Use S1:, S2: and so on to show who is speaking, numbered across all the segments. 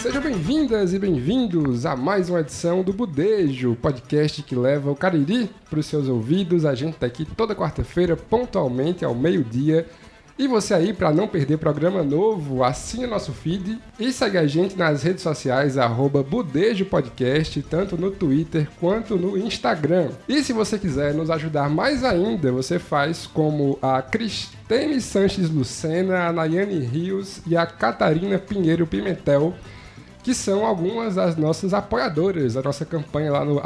S1: Sejam bem-vindas e bem-vindos a mais uma edição do Budejo, podcast que leva o Cariri para os seus ouvidos. A gente tá aqui toda quarta-feira, pontualmente ao meio-dia. E você aí, para não perder programa novo, assine nosso feed e segue a gente nas redes sociais, @budejopodcast, tanto no Twitter quanto no Instagram. E se você quiser nos ajudar mais ainda, você faz como a Cristine Sanches Lucena, a Nayane Rios e a Catarina Pinheiro Pimentel, que são algumas das nossas apoiadoras da nossa campanha lá no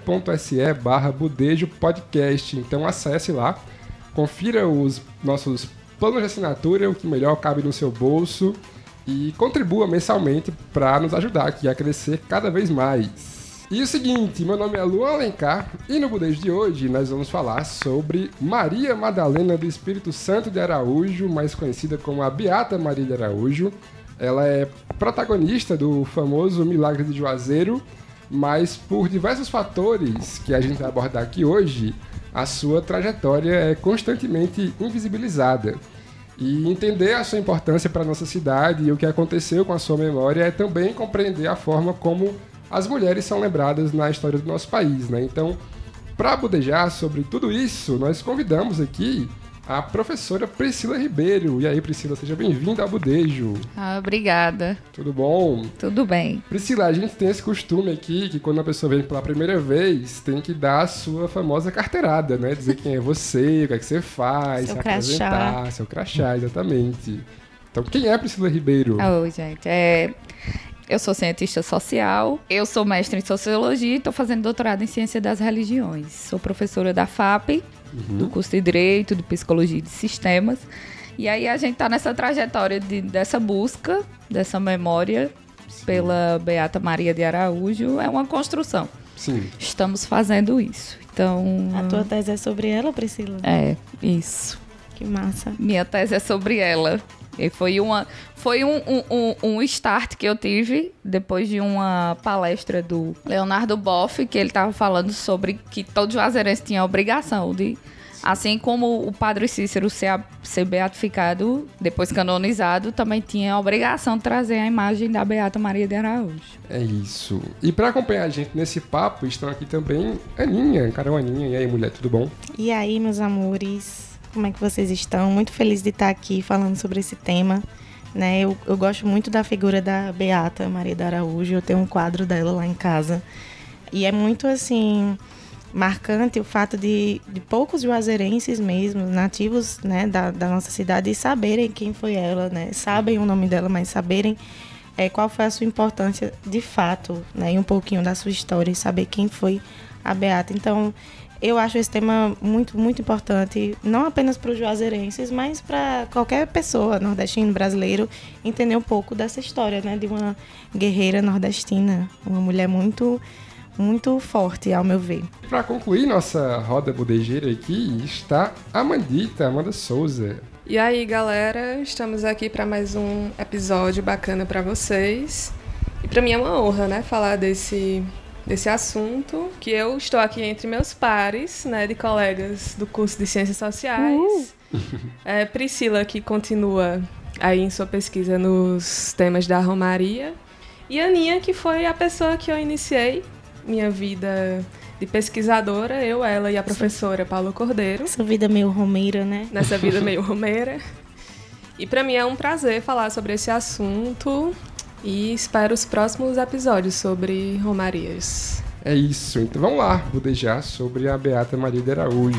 S1: apoia.se/budejopodcast. Então acesse lá, confira os nossos planos de assinatura, o que melhor cabe no seu bolso, e contribua mensalmente para nos ajudar aqui a crescer cada vez mais. E o seguinte, meu nome é Luan Alencar e no Budejo de hoje nós vamos falar sobre Maria Madalena do Espírito Santo de Araújo, mais conhecida como a Beata Maria de Araújo. Ela é protagonista do famoso Milagre de Juazeiro, mas por diversos fatores que a gente vai abordar aqui hoje, a sua trajetória é constantemente invisibilizada. E entender a sua importância para a nossa cidade e o que aconteceu com a sua memória é também compreender a forma como as mulheres são lembradas na história do nosso país, né? Então, para budejar sobre tudo isso, nós convidamos aqui a professora Priscila Ribeiro. E aí, Priscila, seja bem-vinda ao Budejo.
S2: Obrigada.
S1: Tudo bom?
S2: Tudo bem.
S1: Priscila, a gente tem esse costume aqui que quando a pessoa vem pela primeira vez, tem que dar a sua famosa carteirada, né? Dizer quem é você, o que é que você faz,
S2: seu
S1: se
S2: crachá.
S1: apresentar, seu crachá, exatamente. Então, quem é Priscila Ribeiro?
S2: Oi, gente. Eu sou cientista social, eu sou mestre em sociologia e estou fazendo doutorado em ciência das religiões. Sou professora da FAP, do curso de Direito, de Psicologia e de Sistemas. E aí a gente está nessa trajetória dessa busca, dessa memória pela Beata Maria de Araújo. É uma construção.
S1: Sim.
S2: Estamos fazendo isso. Então,
S3: a tua tese é sobre ela, Priscila?
S2: É, isso.
S3: Que massa.
S2: Minha tese é sobre ela. E foi um start que eu tive depois de uma palestra do Leonardo Boff, que ele estava falando sobre que todo juazeirense tinha a obrigação de, assim como o Padre Cícero ser beatificado, depois canonizado, também tinha a obrigação de trazer a imagem da Beata Maria de Araújo.
S1: É isso. E para acompanhar a gente nesse papo, estão aqui também Aninha, Carol Aninha. E aí, mulher, tudo bom?
S3: E aí, meus amores? Como é que vocês estão? Muito feliz de estar aqui falando sobre esse tema, né? Eu gosto muito da figura da Beata Maria de Araújo. Eu tenho um quadro dela lá em casa. E é muito, assim, marcante o fato de poucos juazeirenses mesmo, nativos, né, da nossa cidade, saberem quem foi ela, né? Sabem o nome dela, mas saberem qual foi a sua importância de fato, né? E um pouquinho da sua história e saber quem foi a Beata. Então, eu acho esse tema muito, muito importante, não apenas para os juazeirenses, mas para qualquer pessoa, nordestino, brasileiro, entender um pouco dessa história, né, de uma guerreira nordestina, uma mulher muito, muito forte, ao meu ver.
S1: Para concluir nossa roda budejeira aqui, está a Amanda Souza.
S4: E aí, galera, estamos aqui para mais um episódio bacana para vocês. E para mim é uma honra, né, falar desse assunto, que eu estou aqui entre meus pares, né, de colegas do curso de Ciências Sociais. Priscila, que continua aí em sua pesquisa nos temas da Romaria. E Aninha, que foi a pessoa que eu iniciei minha vida de pesquisadora, eu, ela e a professora Paula Cordeiro.
S3: Essa vida meio romeira, né?
S4: Nessa vida meio romeira. E para mim é um prazer falar sobre esse assunto. E espero os próximos episódios sobre romarias.
S1: É isso, então vamos lá, budejar sobre a Beata Maria de Araújo.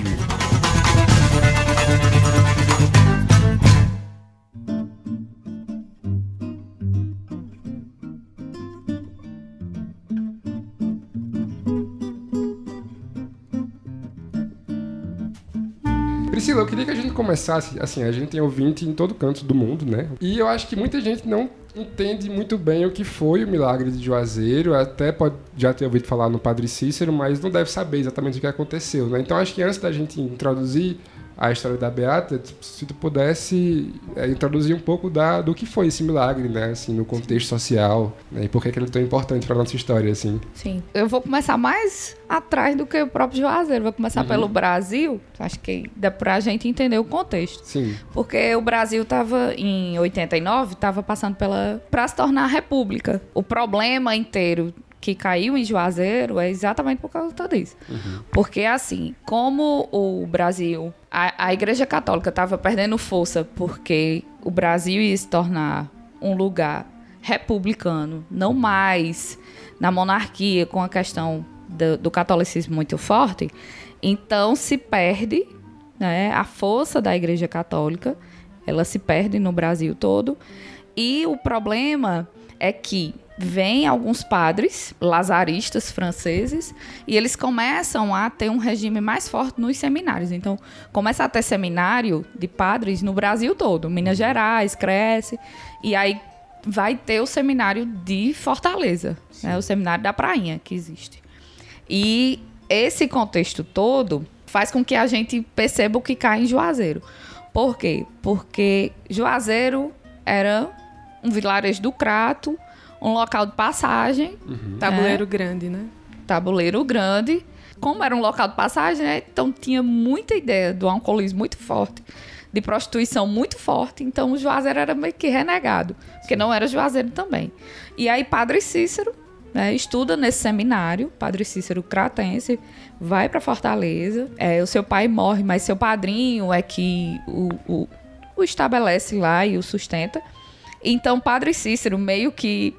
S1: Priscila, eu queria que a gente começasse, assim, a gente tem ouvinte em todo canto do mundo, né? E eu acho que muita gente não entende muito bem o que foi o Milagre de Juazeiro, até pode já ter ouvido falar no Padre Cícero, mas não deve saber exatamente o que aconteceu, né? Então acho que antes da gente introduzir a história da Beata, se tu pudesse introduzir um pouco do que foi esse milagre, né, assim, no contexto social, né, e por que ele é tão importante para nossa história, assim.
S2: Sim. Eu vou começar mais atrás do que o próprio Juazeiro. Vou começar pelo Brasil. Acho que dá pra gente entender o contexto.
S1: Sim.
S2: Porque o Brasil estava, em 89, estava passando para se tornar república. O problema inteiro que caiu em Juazeiro é exatamente por causa disso. Porque, assim, como o Brasil... A Igreja Católica estava perdendo força porque o Brasil ia se tornar um lugar republicano, não mais na monarquia, com a questão do catolicismo muito forte. Então, se perde, né, a força da Igreja Católica, ela se perde no Brasil todo. E o problema é que vêm alguns padres lazaristas franceses e eles começam a ter um regime mais forte nos seminários. Então, começa a ter seminário de padres no Brasil todo. Minas Gerais cresce e aí vai ter o seminário de Fortaleza, né, o seminário da Prainha que existe. E esse contexto todo faz com que a gente perceba o que cai em Juazeiro. Por quê? Porque Juazeiro era um vilarejo do Crato, um local de passagem.
S4: Tabuleiro grande, né?
S2: Tabuleiro grande. Como era um local de passagem, né? Então tinha muita ideia do alcoolismo muito forte, de prostituição muito forte. Então o Juazeiro era meio que renegado, porque não era Juazeiro também. E aí Padre Cícero, né, estuda nesse seminário, Padre Cícero Cratense, vai para Fortaleza. O seu pai morre, mas seu padrinho é que o estabelece lá e o sustenta. Então Padre Cícero meio que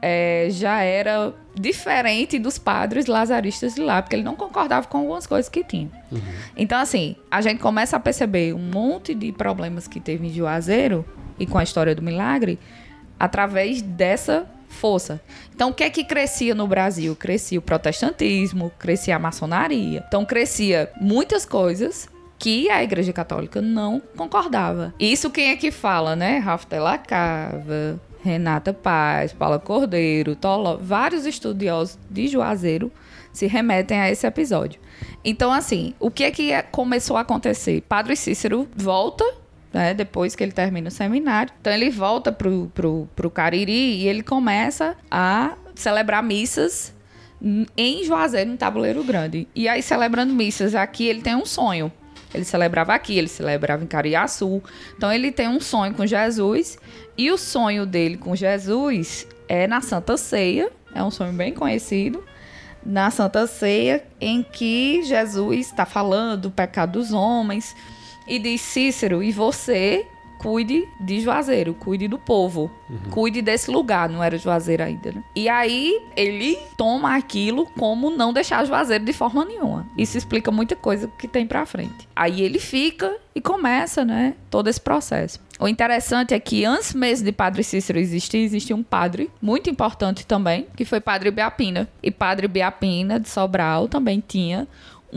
S2: já era diferente dos padres lazaristas de lá, porque ele não concordava com algumas coisas que tinha. Então, assim, a gente começa a perceber um monte de problemas que teve em Juazeiro e com a história do milagre através dessa força. Então, o que é que crescia no Brasil? Crescia o protestantismo, crescia a maçonaria. Então, crescia muitas coisas que a Igreja Católica não concordava. Isso quem é que fala, né? Ralph de la Cava, Renata Paz, Paula Cordeiro, vários estudiosos de Juazeiro se remetem a esse episódio. Então, assim, o que é que começou a acontecer? Padre Cícero volta, né, depois que ele termina o seminário. Então, ele volta pro Cariri e ele começa a celebrar missas em Juazeiro, no Tabuleiro Grande. E aí, celebrando missas aqui, ele tem um sonho. Ele celebrava aqui, ele celebrava em Cariaçu. Então, ele tem um sonho com Jesus. E o sonho dele com Jesus é na Santa Ceia. É um sonho bem conhecido. Na Santa Ceia, em que Jesus está falando do pecado dos homens. E diz: Cícero, e você cuide de Juazeiro, cuide do povo. Cuide desse lugar, não era Juazeiro ainda, né? E aí, ele toma aquilo como não deixar Juazeiro de forma nenhuma. Isso explica muita coisa que tem pra frente. Aí ele fica e começa, né, todo esse processo. O interessante é que antes mesmo de Padre Cícero existir, existia um padre muito importante também, que foi Padre Biapina. E Padre Biapina de Sobral também tinha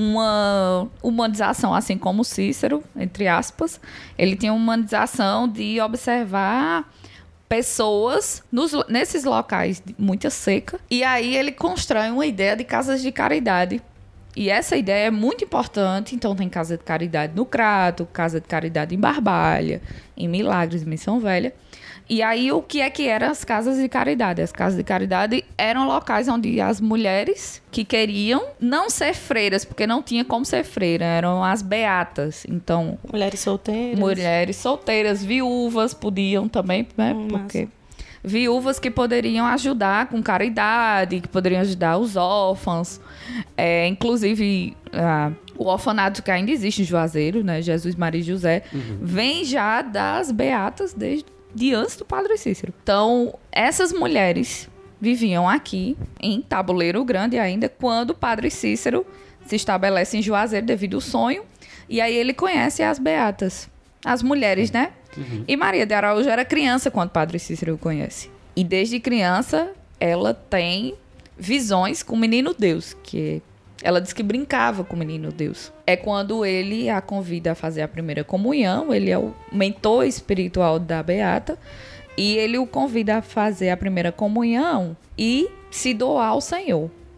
S2: uma humanização, assim como Cícero, entre aspas. Ele tinha uma humanização de observar pessoas nesses locais de muita seca. E aí ele constrói uma ideia de casas de caridade. E essa ideia é muito importante. Então tem casa de caridade no Crato, casa de caridade em Barbalha, em Milagres, em Missão Velha. E aí, o que eram as casas de caridade? As casas de caridade eram locais onde as mulheres que queriam não ser freiras, porque não tinha como ser freira, eram as beatas. Então,
S3: mulheres solteiras, viúvas podiam também, né? Porque viúvas que poderiam ajudar com caridade, que poderiam ajudar os órfãos. Inclusive, o orfanato que ainda existe em Juazeiro, né? Jesus, Maria e José, vem já das beatas desde antes do Padre Cícero. Então, essas mulheres viviam aqui, em Tabuleiro Grande ainda, quando o Padre Cícero se estabelece em Juazeiro devido ao sonho. E aí ele conhece as beatas, as mulheres, né? E Maria de Araújo era criança quando o Padre Cícero o conhece. E desde criança, ela tem visões com o Menino Deus, que ela diz que brincava com o Menino Deus. É quando ele a convida a fazer a primeira comunhão. Ele é o mentor espiritual da Beata. E ele o convida a fazer a primeira comunhão e se doar ao Senhor.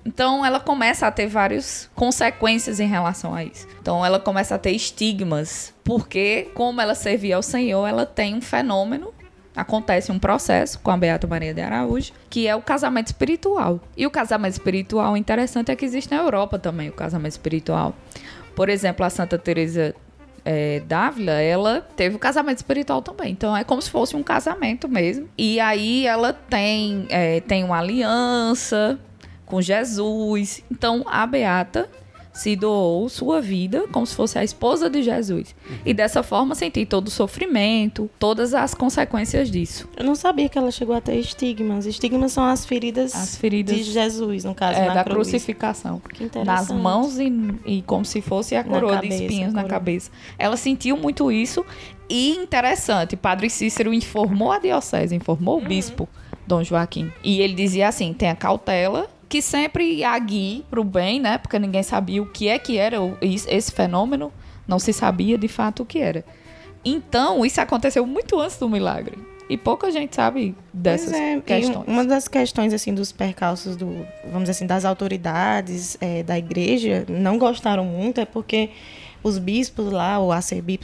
S2: Então, ela começa a ter várias consequências em relação a isso. Então, ela começa a ter estigmas, porque, como ela servia ao Senhor, ela tem um fenômeno, acontece um processo com a Beata Maria de Araújo, que é o casamento espiritual. E o casamento espiritual, interessante, é que existe na Europa também, o casamento espiritual. Por exemplo, a Santa Teresa d'Ávila, ela teve o casamento espiritual também. Então, é como se fosse um casamento mesmo. E aí, ela tem uma aliança com Jesus. Então, a Beata se doou sua vida como se fosse a esposa de Jesus. E dessa forma sentir todo o sofrimento, todas as consequências disso.
S3: Eu não sabia que ela chegou a ter estigmas. Estigmas são as feridas de Jesus, no caso, na
S2: da
S3: cruz.
S2: crucificação.
S3: Que interessante.
S2: Nas mãos e como se fosse a coroa de espinhos na cabeça. Ela sentiu muito isso. E interessante, Padre Cícero informou a diocese, informou o bispo, Dom Joaquim. E ele dizia assim, tenha cautela, que sempre a guie para o bem, né? Porque ninguém sabia o que era esse fenômeno, não se sabia de fato o que era. Então, isso aconteceu muito antes do milagre. E pouca gente sabe dessas questões.
S3: Uma das questões, assim, dos percalços vamos dizer assim, das autoridades da igreja não gostaram muito, é porque os bispos lá, ou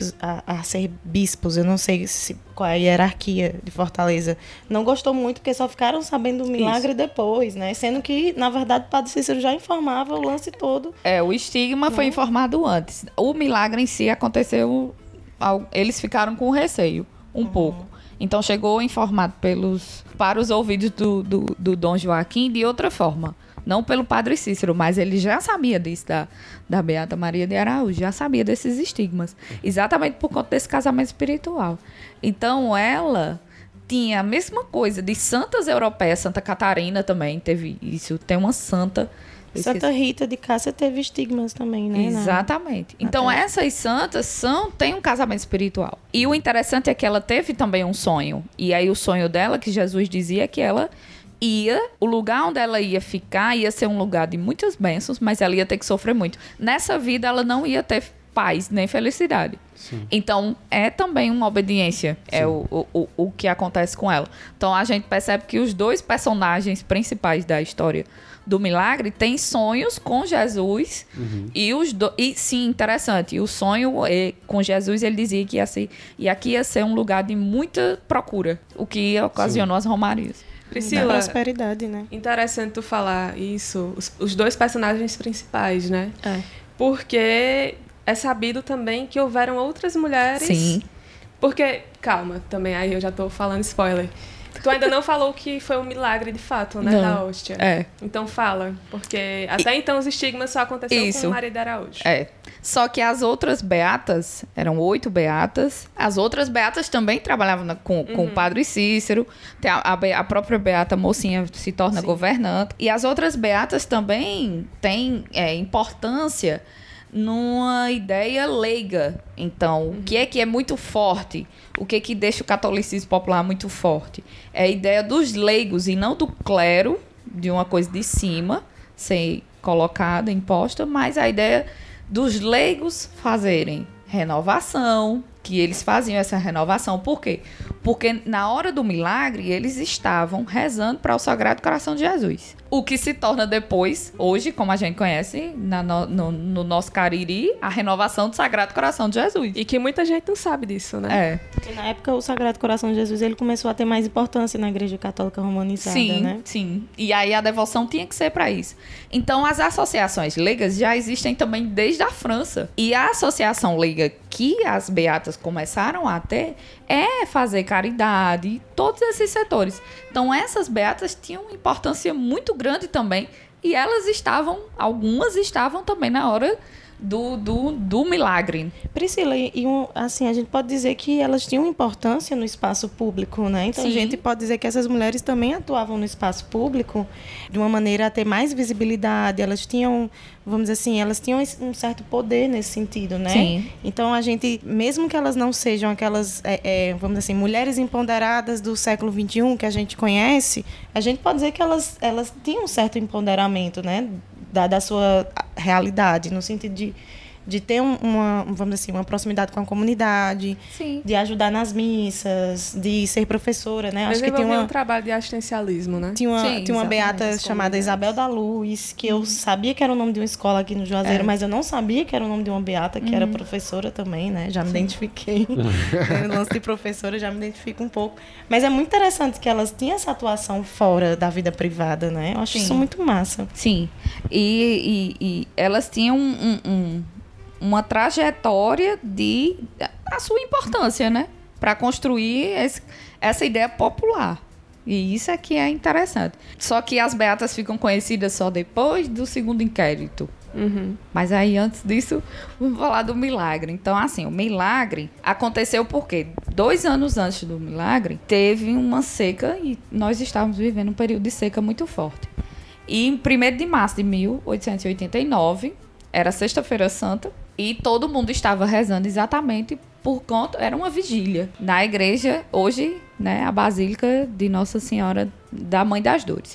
S3: arcebispos, eu não sei qual é a hierarquia de Fortaleza, não gostou muito porque só ficaram sabendo do milagre depois, né? Sendo que, na verdade, o Padre Cícero já informava o lance todo.
S2: O estigma foi informado antes. O milagre em si aconteceu, eles ficaram com receio, um pouco. Então, chegou informado para os ouvidos do Dom Joaquim de outra forma. Não pelo Padre Cícero, mas ele já sabia disso da Beata Maria de Araújo, já sabia desses estigmas. Exatamente por conta desse casamento espiritual. Então, ela tinha a mesma coisa de santas europeias. Santa Catarina também teve isso. Tem uma santa...
S3: Santa Rita de Cássia teve estigmas também, né?
S2: Exatamente. Então, essas santas têm um casamento espiritual. E o interessante é que ela teve também um sonho. E aí, o sonho dela, que Jesus dizia que ela... o lugar onde ela ia ficar ia ser um lugar de muitas bênçãos, mas ela ia ter que sofrer muito. Nessa vida, ela não ia ter paz nem felicidade. Sim. Então, é também uma obediência, o que acontece com ela. Então, a gente percebe que os dois personagens principais da história do milagre têm sonhos com Jesus. E sim, interessante, o sonho com Jesus, ele dizia que aqui ia ser um lugar de muita procura, o que ocasionou as romarias.
S4: Priscila,
S3: da prosperidade, né?
S4: Interessante tu falar isso, os dois personagens principais, né? Porque é sabido também que houveram outras mulheres...
S2: Sim.
S4: Porque, calma, também, aí eu já tô falando spoiler. Tu ainda não falou que foi um milagre de fato, né, da hóstia. Então fala, porque até então os estigmas só aconteceram com Maria de Araújo.
S2: Só que as outras beatas, eram 8 beatas, as outras beatas também trabalhavam com o Padre Cícero, tem a própria beata mocinha se torna governante, e as outras beatas também têm importância numa ideia leiga. Então, o que é muito forte? O que deixa o catolicismo popular muito forte? É a ideia dos leigos e não do clero, de uma coisa de cima, ser colocada, imposta, mas a ideia dos leigos fazerem renovação, que eles faziam essa renovação. Por quê? Porque na hora do milagre, eles estavam rezando para o Sagrado Coração de Jesus. O que se torna depois, hoje, como a gente conhece, no nosso Cariri, a renovação do Sagrado Coração de Jesus.
S4: E que muita gente não sabe disso, né?
S3: E na época, o Sagrado Coração de Jesus, ele começou a ter mais importância na Igreja Católica Romanizada, né?
S2: Sim. E aí a devoção tinha que ser para isso. Então, as associações leigas já existem também desde a França. E a associação leiga que as beatas começaram a ter é fazer caridade, todos esses setores. Então, essas beatas tinham uma importância muito grande também. E algumas estavam também na hora do milagre.
S3: Priscila, assim, a gente pode dizer que elas tinham importância no espaço público, né? Então, a gente pode dizer que essas mulheres também atuavam no espaço público de uma maneira a ter mais visibilidade. Elas tinham, vamos dizer assim, elas tinham um certo poder nesse sentido, né?
S2: Sim.
S3: Então, a gente, mesmo que elas não sejam aquelas, vamos dizer assim, mulheres empoderadas do século XXI que a gente conhece, a gente pode dizer que elas tinham um certo empoderamento, né? Da sua realidade, no sentido de ter vamos dizer assim, uma proximidade com a comunidade,
S2: Sim.
S3: de ajudar nas missas, de ser professora, né?
S4: Acho que tem um trabalho de assistencialismo, né?
S3: Tinha uma beata chamada Isabel da Luz, que eu sabia que era o nome de uma escola aqui no Juazeiro, mas eu não sabia que era o nome de uma beata, que era professora também, né? Já me identifiquei. No lance de professora, já me identifico um pouco. Mas é muito interessante que elas tinham essa atuação fora da vida privada, né? Eu acho isso muito massa.
S2: Sim. E elas tinham uma trajetória de a sua importância, né? Para construir essa ideia popular. E isso é que é interessante. Só que as beatas ficam conhecidas só depois do segundo inquérito. Mas aí, antes disso, vamos falar do milagre. Então, assim, o milagre aconteceu porque 2 anos antes do milagre, teve uma seca e nós estávamos vivendo um período de seca muito forte. E em 1º de março de 1889, era Sexta-feira Santa, e todo mundo estava rezando exatamente por conta... Era uma vigília na igreja, hoje, né, a Basílica de Nossa Senhora da Mãe das Dores.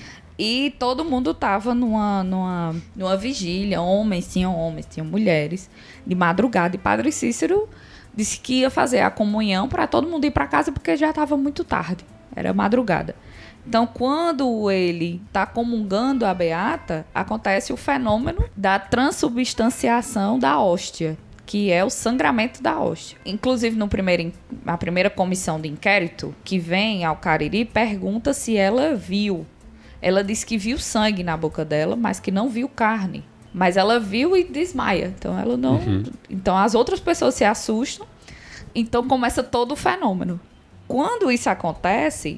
S2: E todo mundo estava numa vigília, tinham mulheres, de madrugada. E Padre Cícero disse que ia fazer a comunhão para todo mundo ir para casa, porque já estava muito tarde, era madrugada. Então, quando ele está comungando a beata, acontece o fenômeno da transubstanciação da hóstia, que é o sangramento da hóstia. Inclusive, na primeira comissão de inquérito, que vem ao Cariri, pergunta se ela viu. Ela diz que viu sangue na boca dela, mas que não viu carne. Mas ela viu e desmaia. Então, ela não... Então, as outras pessoas se assustam. Então, começa todo o fenômeno. Quando isso acontece,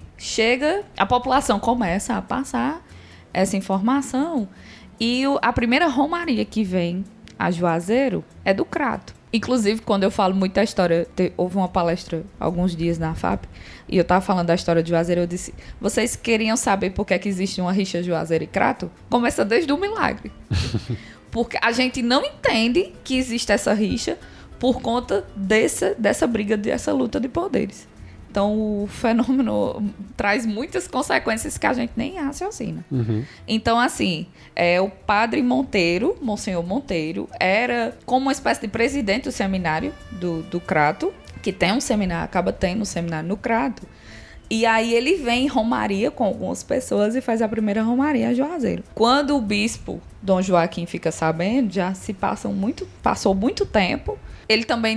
S2: a população começa a passar essa informação e a primeira romaria que vem a Juazeiro é do Crato. Inclusive, quando eu falo muito da história, houve uma palestra alguns dias na FAP e eu estava falando da história de Juazeiro, eu disse, vocês queriam saber por que existe uma rixa Juazeiro e Crato? Começa desde o milagre. Porque a gente não entende que existe essa rixa por conta dessa briga, dessa luta de poderes. Então, o fenômeno traz muitas consequências que a gente nem raciocina. Então, assim, o padre Monteiro, Monsenhor Monteiro, era como uma espécie de presidente do seminário do Crato, que tem um seminário, acaba tendo um seminário no Crato. E aí ele vem em romaria com algumas pessoas e faz a primeira romaria a Juazeiro. Quando o bispo Dom Joaquim fica sabendo, já se passou muito tempo. Ele também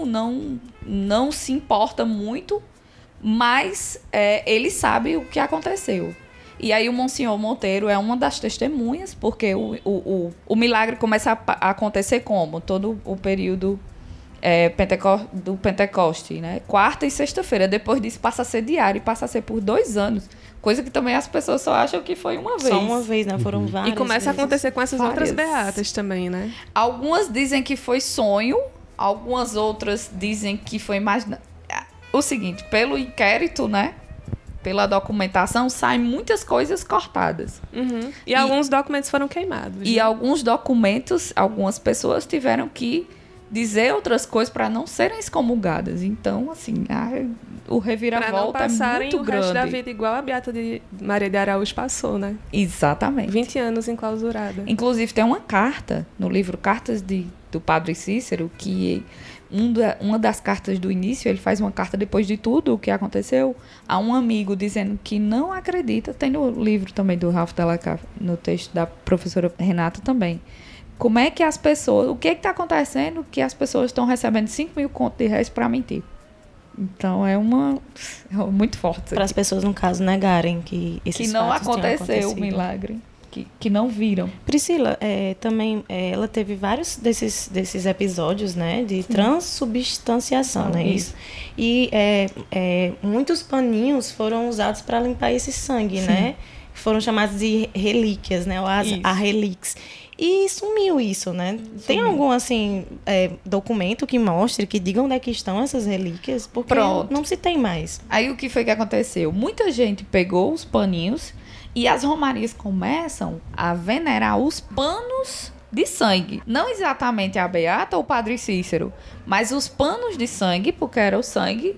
S2: não se importa muito, mas ele sabe o que aconteceu. E aí o Monsenhor Monteiro é uma das testemunhas, porque o milagre começa a acontecer como? Todo o período do Pentecoste, né? Quarta e sexta-feira. Depois disso passa a ser diário e passa a ser por 2 anos. Coisa que também as pessoas só acham que foi uma vez.
S3: Só uma vez, né? Foram várias
S4: E começa
S3: vezes.
S4: a acontecer com essas outras beatas também, né?
S2: Algumas dizem que foi sonho, algumas outras dizem que foi imaginado. O seguinte, pelo inquérito, né? Pela documentação, saem muitas coisas cortadas.
S4: E alguns documentos foram queimados.
S2: E alguns documentos, algumas pessoas tiveram que dizer outras coisas para não serem excomungadas. Então, assim, o reviravolta é muito grande. Para não passarem o resto
S4: da vida igual a beata de Maria de Araújo passou, né?
S2: Exatamente.
S4: 20 anos enclausurada.
S2: Inclusive, tem uma carta no livro Cartas do Padre Cícero, que uma das cartas do início, ele faz uma carta depois de tudo o que aconteceu, a um amigo dizendo que não acredita. Tem no livro também do Ralph Della Cava, no texto da professora Renata também. Como é que as pessoas... O que está acontecendo que as pessoas estão recebendo 5 mil contos de réis para mentir? Então, é muito forte.
S3: Para as pessoas, no caso, negarem que esses
S2: que não
S3: fatos
S2: aconteceu o milagre. Que não viram.
S3: Priscila, também ela teve vários desses episódios, né, de transubstanciação, né, isso. E muitos paninhos foram usados para limpar esse sangue, né, foram chamados de relíquias, né, a relix. E sumiu isso, né? Tem algum, assim, documento que mostre, que diga onde é que estão essas relíquias? Porque não se tem mais.
S2: Aí o que foi que aconteceu? Muita gente pegou os paninhos e as romarias começam a venerar os panos de sangue. Não exatamente a beata ou o Padre Cícero, mas os panos de sangue, porque era o sangue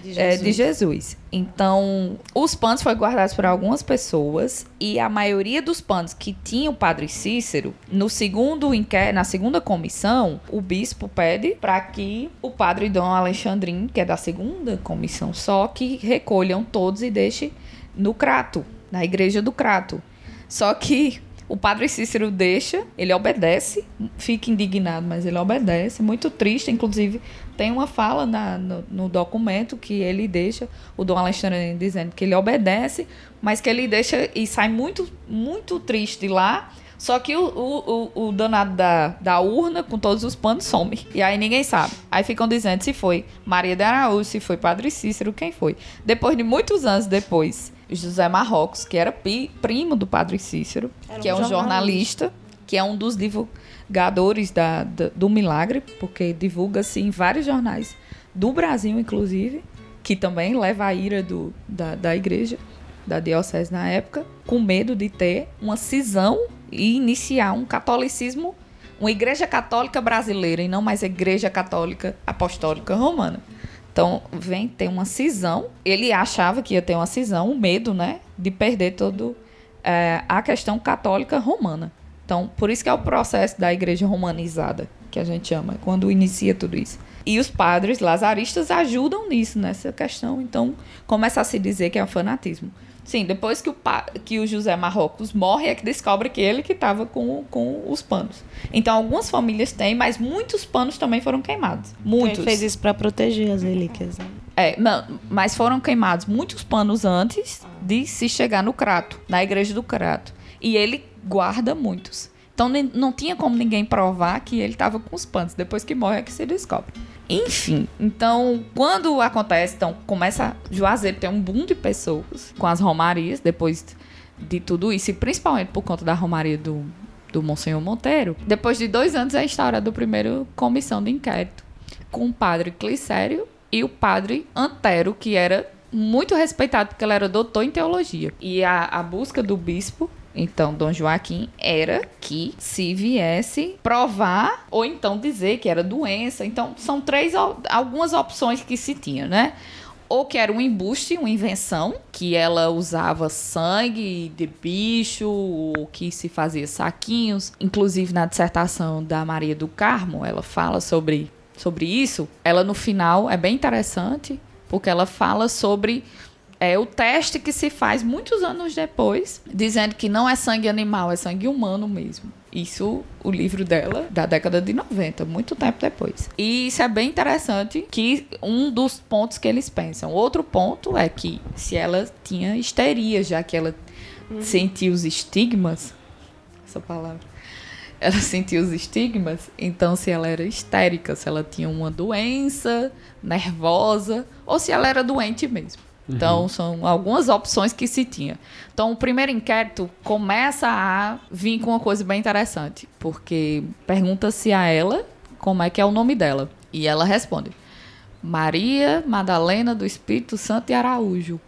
S2: de Jesus. Então, os panos foram guardados por algumas pessoas e a maioria dos panos que tinha o padre Cícero, na segunda comissão, o bispo pede para que o padre Dom Alexandrino, que é da segunda comissão só, que recolham todos e deixem no Crato, na igreja do Crato. Só que o padre Cícero deixa, ele obedece, fica indignado, mas ele obedece, muito triste. Inclusive, tem uma fala no documento que ele deixa, o Dom Alexandre dizendo que ele obedece, mas que ele deixa e sai muito, muito triste lá. Só que o danado da urna, com todos os panos, some. E aí ninguém sabe. Aí ficam dizendo se foi Maria de Araújo, se foi padre Cícero, quem foi. Depois de muitos anos depois, José Marrocos, que era primo do padre Cícero, que é um jornalista, que é um dos divulgadores do milagre, porque divulga-se em vários jornais do Brasil, inclusive, que também leva a ira da igreja, da diocese na época, com medo de ter uma cisão e iniciar um catolicismo, uma igreja católica brasileira e não mais a igreja católica apostólica romana. Então, vem ter uma cisão. Ele achava que ia ter uma cisão, o medo, né, de perder toda a questão católica romana. Então, por isso que é o processo da igreja romanizada, que a gente chama, quando inicia tudo isso. E os padres lazaristas ajudam nisso, nessa questão. Então, começa a se dizer que é um fanatismo. Sim, depois que o José Marrocos morre, é que descobre que ele que estava com os panos. Então, algumas famílias têm, mas muitos panos também foram queimados. Muitos.
S3: Ele fez isso para proteger as relíquias, né?
S2: Não, mas foram queimados muitos panos antes de se chegar no Crato, na igreja do Crato. E ele guarda muitos. Então, não tinha como ninguém provar que ele estava com os panos. Depois que morre é que se descobre. Enfim, então, quando acontece, começa Juazeiro tem um boom de pessoas com as romarias, depois de tudo isso, e principalmente por conta da romaria do Monsenhor Monteiro. Depois de 2 anos é instaurada a primeira comissão de inquérito, com o padre Clicério e o padre Antero, que era muito respeitado porque ele era doutor em teologia. E a busca do bispo, então, Dom Joaquim, era que se viesse provar ou então dizer que era doença. Então, são algumas opções que se tinha, né? Ou que era um embuste, uma invenção, que ela usava sangue de bicho, ou que se fazia saquinhos. Inclusive, na dissertação da Maria do Carmo, ela fala sobre isso. Ela, no final, é bem interessante, porque ela fala sobre o teste que se faz muitos anos depois, dizendo que não é sangue animal, é sangue humano mesmo. Isso, o livro dela, da década de 90, muito tempo depois. E isso é bem interessante, que um dos pontos que eles pensam. Outro ponto é que se ela tinha histeria, já que ela sentia os estigmas, essa palavra, ela sentia os estigmas, então se ela era histérica, se ela tinha uma doença nervosa, ou se ela era doente mesmo. Então, são algumas opções que se tinha. Então, o primeiro inquérito começa a vir com uma coisa bem interessante, porque pergunta-se a ela como é que é o nome dela. E ela responde, Maria Madalena do Espírito Santo de Araújo.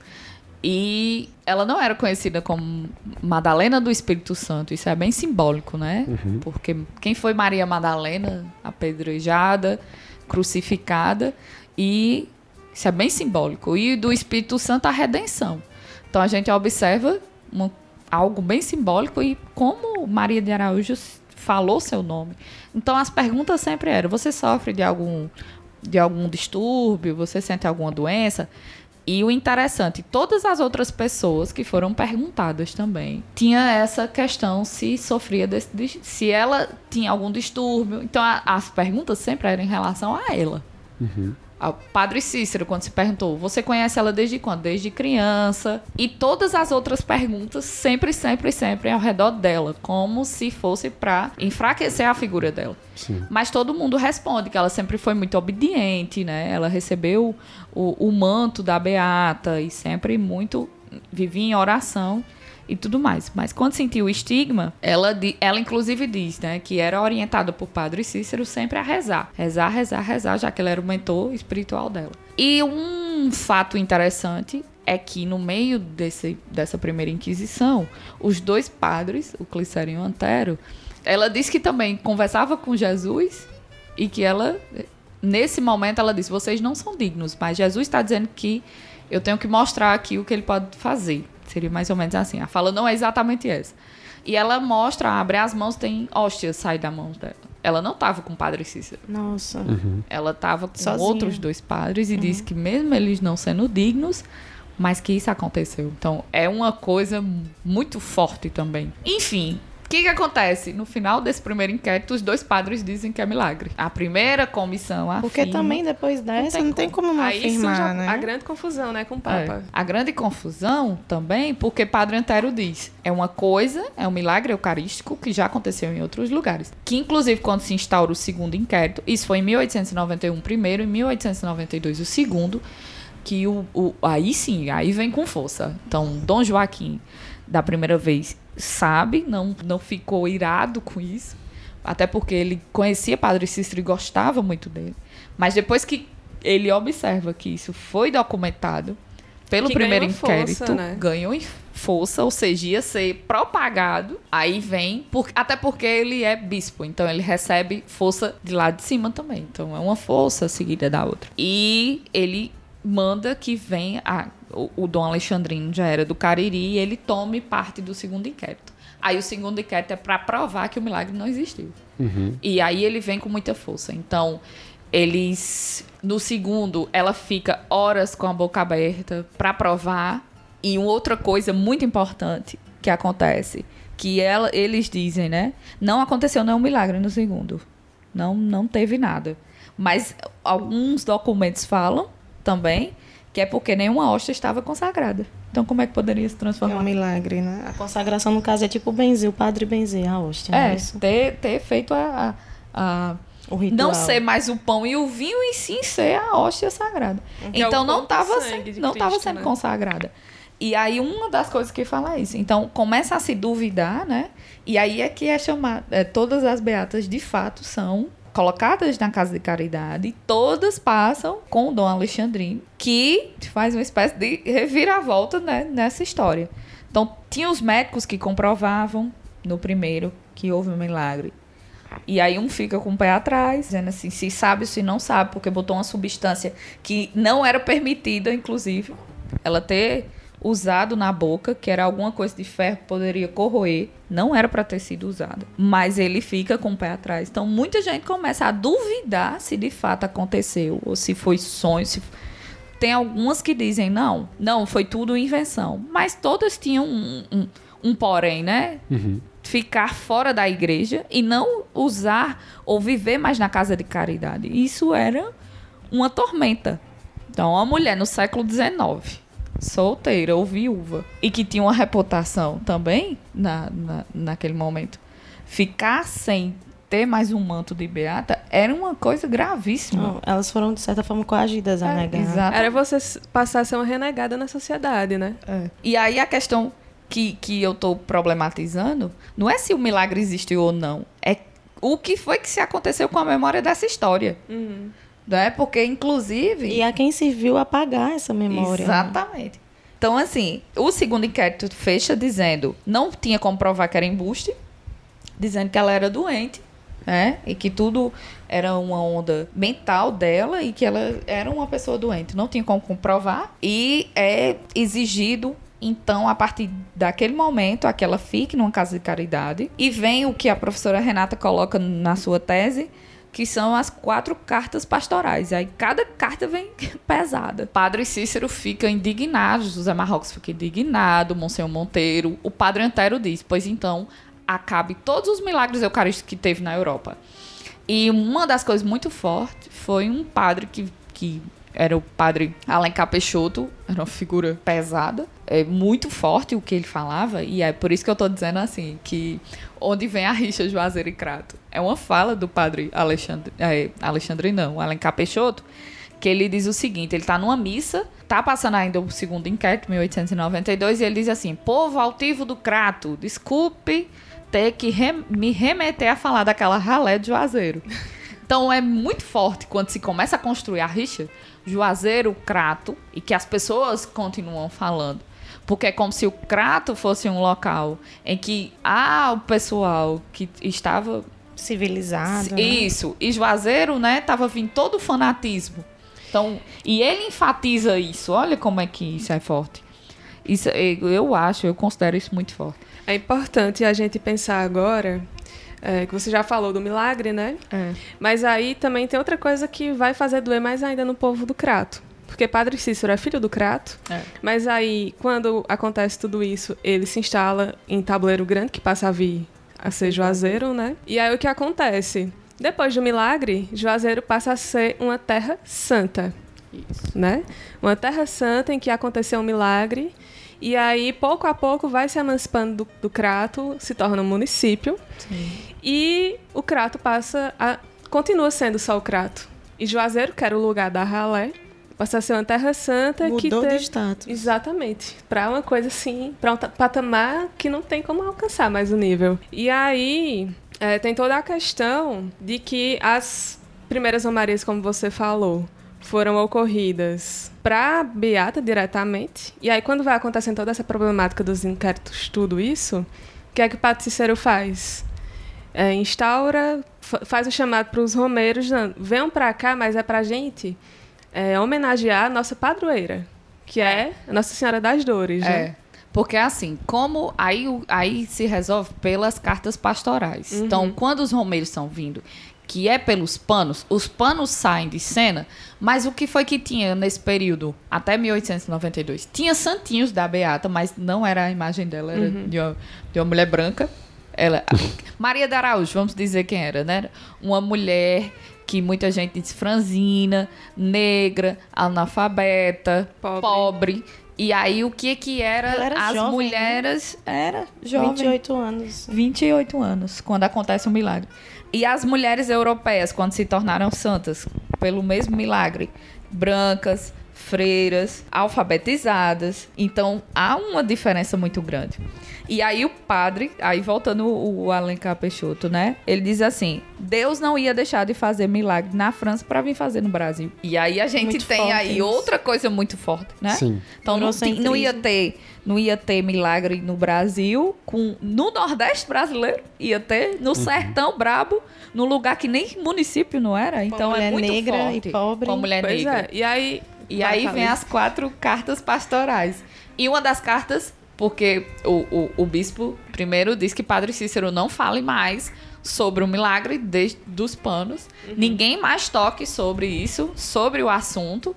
S2: E ela não era conhecida como Madalena do Espírito Santo. Isso é bem simbólico, né? Porque quem foi Maria Madalena? Apedrejada, crucificada e... Isso é bem simbólico. E do Espírito Santo a redenção. Então a gente observa algo bem simbólico e como Maria de Araújo falou seu nome. Então as perguntas sempre eram: você sofre de algum distúrbio? Você sente alguma doença? E o interessante, todas as outras pessoas que foram perguntadas também, tinha essa questão se sofria se ela tinha algum distúrbio. Então as perguntas sempre eram em relação a ela. Ao padre Cícero, quando se perguntou, você conhece ela desde quando? Desde criança. E todas as outras perguntas sempre ao redor dela, como se fosse para enfraquecer a figura dela.
S1: Sim.
S2: Mas todo mundo responde que ela sempre foi muito obediente, né? Ela recebeu o manto da Beata e sempre vivia em oração e tudo mais. Mas quando sentiu o estigma, ela inclusive diz, né, que era orientada por Padre Cícero sempre a rezar. Rezar, já que ele era o mentor espiritual dela. E um fato interessante é que no meio dessa primeira Inquisição, os 2 padres, o Clicério e o Antero, ela disse que também conversava com Jesus e que ela nesse momento ela disse, vocês não são dignos, mas Jesus está dizendo que eu tenho que mostrar aqui o que ele pode fazer. Seria mais ou menos assim. A fala não é exatamente essa. E ela mostra, abre as mãos, tem hóstias sai da mão dela. Ela não estava com o padre Cícero.
S3: Nossa.
S2: Ela estava com
S3: Sozinha.
S2: outros 2 padres e disse que mesmo eles não sendo dignos, mas que isso aconteceu. Então, é uma coisa muito forte também. Enfim, o que acontece? No final desse primeiro inquérito, os 2 padres dizem que é milagre. A primeira comissão afirma...
S3: Porque também depois dessa não tem como não
S4: Aí
S3: afirmar,
S4: surge
S3: né?
S4: a grande confusão, né, com o Papa.
S2: A grande confusão também, porque Padre Antero diz, é um milagre eucarístico que já aconteceu em outros lugares. Que, inclusive, quando se instaura o segundo inquérito, isso foi em 1891 o primeiro, em 1892 o segundo, que aí sim, aí vem com força. Então, Dom Joaquim, da primeira vez, sabe, não ficou irado com isso, até porque ele conhecia Padre Cícero e gostava muito dele. Mas depois que ele observa que isso foi documentado pelo
S4: Que
S2: primeiro
S4: ganhou
S2: inquérito,
S4: força, né?
S2: ganhou em força, ou seja, ia ser propagado, aí vem, até porque ele é bispo, então ele recebe força de lá de cima também. Então é uma força seguida da outra. E ele manda que venha... O Dom Alexandrino já era do Cariri e ele tome parte do segundo inquérito. Aí o segundo inquérito é para provar que o milagre não existiu. E aí ele vem com muita força. Então, no segundo, ela fica horas com a boca aberta para provar. E uma outra coisa muito importante que acontece, que eles dizem, né? Não aconteceu nenhum milagre no segundo. Não teve nada. Mas alguns documentos falam também que é porque nenhuma hóstia estava consagrada. Então, como é que poderia se
S3: É
S2: transformar?
S3: um milagre, né? A consagração, no caso, é tipo benzer, o padre benzer a hóstia.
S2: É,
S3: É isso?
S2: ter feito
S3: O ritual.
S2: não ser mais o pão e o vinho, e sim ser a hóstia sagrada.
S4: Que é
S2: Então,
S4: o
S2: não
S4: corpo e
S2: estava
S4: sangue de
S2: não estava
S4: Cristo,
S2: sendo
S4: né?
S2: consagrada. E aí, uma das coisas que fala é isso. Então, começa a se duvidar, né? E aí é que é chamado... todas as beatas, de fato, são colocadas na Casa de Caridade e todas passam com o Dom Alexandrino, que faz uma espécie de reviravolta, né, nessa história. Então, tinha os médicos que comprovavam no primeiro que houve um milagre. E aí um fica com o pé atrás, dizendo assim, se sabe ou se não sabe, porque botou uma substância que não era permitida, inclusive, ela ter usado na boca, que era alguma coisa de ferro que poderia corroer, não era para ter sido usada. Mas ele fica com o pé atrás. Então, muita gente começa a duvidar se de fato aconteceu, ou se foi sonho, Tem algumas que dizem, não, foi tudo invenção. Mas todas tinham um porém, né? Ficar fora da igreja e não usar ou viver mais na casa de caridade. Isso era uma tormenta. Então, uma mulher no século XIX, solteira ou viúva, e que tinha uma reputação também naquele momento, ficar sem ter mais um manto de beata era uma coisa gravíssima.
S3: Não, elas foram, de certa forma, coagidas a negar.
S2: Exato.
S4: Era você passar a ser uma renegada na sociedade, né?
S2: E aí a questão que eu tô problematizando não é se o milagre existiu ou não, é o que foi que se aconteceu com a memória dessa história. Né? Porque, inclusive...
S3: E a quem serviu apagar essa memória.
S2: Exatamente. Então, assim, o segundo inquérito fecha dizendo, não tinha como provar que era embuste, dizendo que ela era doente, né? E que tudo era uma onda mental dela e que ela era uma pessoa doente. Não tinha como comprovar. E é exigido, então, a partir daquele momento, que ela fique numa casa de caridade. E vem o que a professora Renata coloca na sua tese, que são as 4 cartas pastorais. Aí cada carta vem pesada. Padre Cícero fica indignado, José Marrocos fica indignado, Monsenhor Monteiro. O Padre Antero diz, pois então, acabe todos os milagres eucarísticos que teve na Europa. E uma das coisas muito fortes foi um padre que era o padre Alencar Peixoto, era uma figura pesada, muito forte o que ele falava, e é por isso que eu estou dizendo assim, que onde vem a rixa Juazeiro e Crato. É uma fala do padre Alencar Peixoto, que ele diz o seguinte, ele está numa missa, está passando ainda o segundo inquérito, 1892, e ele diz assim, povo altivo do Crato, desculpe ter que me remeter a falar daquela ralé de Juazeiro. Então é muito forte quando se começa a construir a rixa, Juazeiro, Crato, e que as pessoas continuam falando. Porque é como se o Crato fosse um local em que o pessoal que estava
S3: civilizado. Né?
S2: Isso. E Juazeiro, né, tava vindo todo o fanatismo. Então, e ele enfatiza isso. Olha como é que isso é forte. Isso, eu considero isso muito forte.
S4: É importante a gente pensar agora, que você já falou do milagre, né? Mas aí também tem outra coisa que vai fazer doer mais ainda no povo do Crato. Porque Padre Cícero é filho do Crato, mas aí, quando acontece tudo isso, ele se instala em Tabuleiro Grande, que passa a vir a ser Juazeiro, né? E aí o que acontece? Depois do milagre, Juazeiro passa a ser uma terra santa, né? Uma terra santa em que aconteceu um milagre, e aí, pouco a pouco, vai se emancipando do Crato, se torna um município, e o Crato continua sendo só o Crato. E Juazeiro, que era o lugar da ralé, passa a ser uma terra santa
S3: Mudou de status.
S4: Exatamente. Para uma coisa assim, para um patamar que não tem como alcançar mais o nível. E aí, tem toda a questão de que as primeiras romarias, como você falou, foram ocorridas para Beata diretamente. E aí, quando vai acontecendo toda essa problemática dos inquéritos, tudo isso, o que é que o Padre Cícero faz? Instaura, faz o chamado para os romeiros, venham para cá, mas é para a gente homenagear a nossa padroeira, que é a Nossa Senhora das Dores. Né?
S2: Porque assim, como aí se resolve pelas cartas pastorais. Então, quando os romeiros estão vindo, que é pelos panos, os panos saem de cena, mas o que foi que tinha nesse período, até 1892? Tinha santinhos da Beata, mas não era a imagem dela, era de uma mulher branca. Maria de Araújo, vamos dizer quem era, né? Uma mulher que muita gente diz franzina, negra, analfabeta, pobre. E aí, o que era as
S3: jovem,
S2: mulheres... Né? Era jovem.
S3: 28 anos.
S2: 28 anos, quando acontece um milagre. E as mulheres europeias, quando se tornaram santas, pelo mesmo milagre, brancas, freiras, alfabetizadas. Então, há uma diferença muito grande. E aí o padre, aí voltando o Alencar Peixoto, né? Ele diz assim, Deus não ia deixar de fazer milagre na França para vir fazer no Brasil. E aí a gente muito tem aí isso. Outra coisa muito forte, né?
S1: Sim.
S2: Então não ia ter milagre no Brasil, no Nordeste brasileiro, ia ter no Sertão Brabo, num lugar que nem município não era. Então é muito
S3: negra
S2: forte.
S3: E pobre.
S2: Com a mulher
S4: pois
S2: negra.
S4: E aí
S2: vem as 4 cartas pastorais. E uma das cartas... Porque o bispo primeiro diz que Padre Cícero não fale mais sobre o milagre dos panos. Ninguém mais toque sobre isso, sobre o assunto.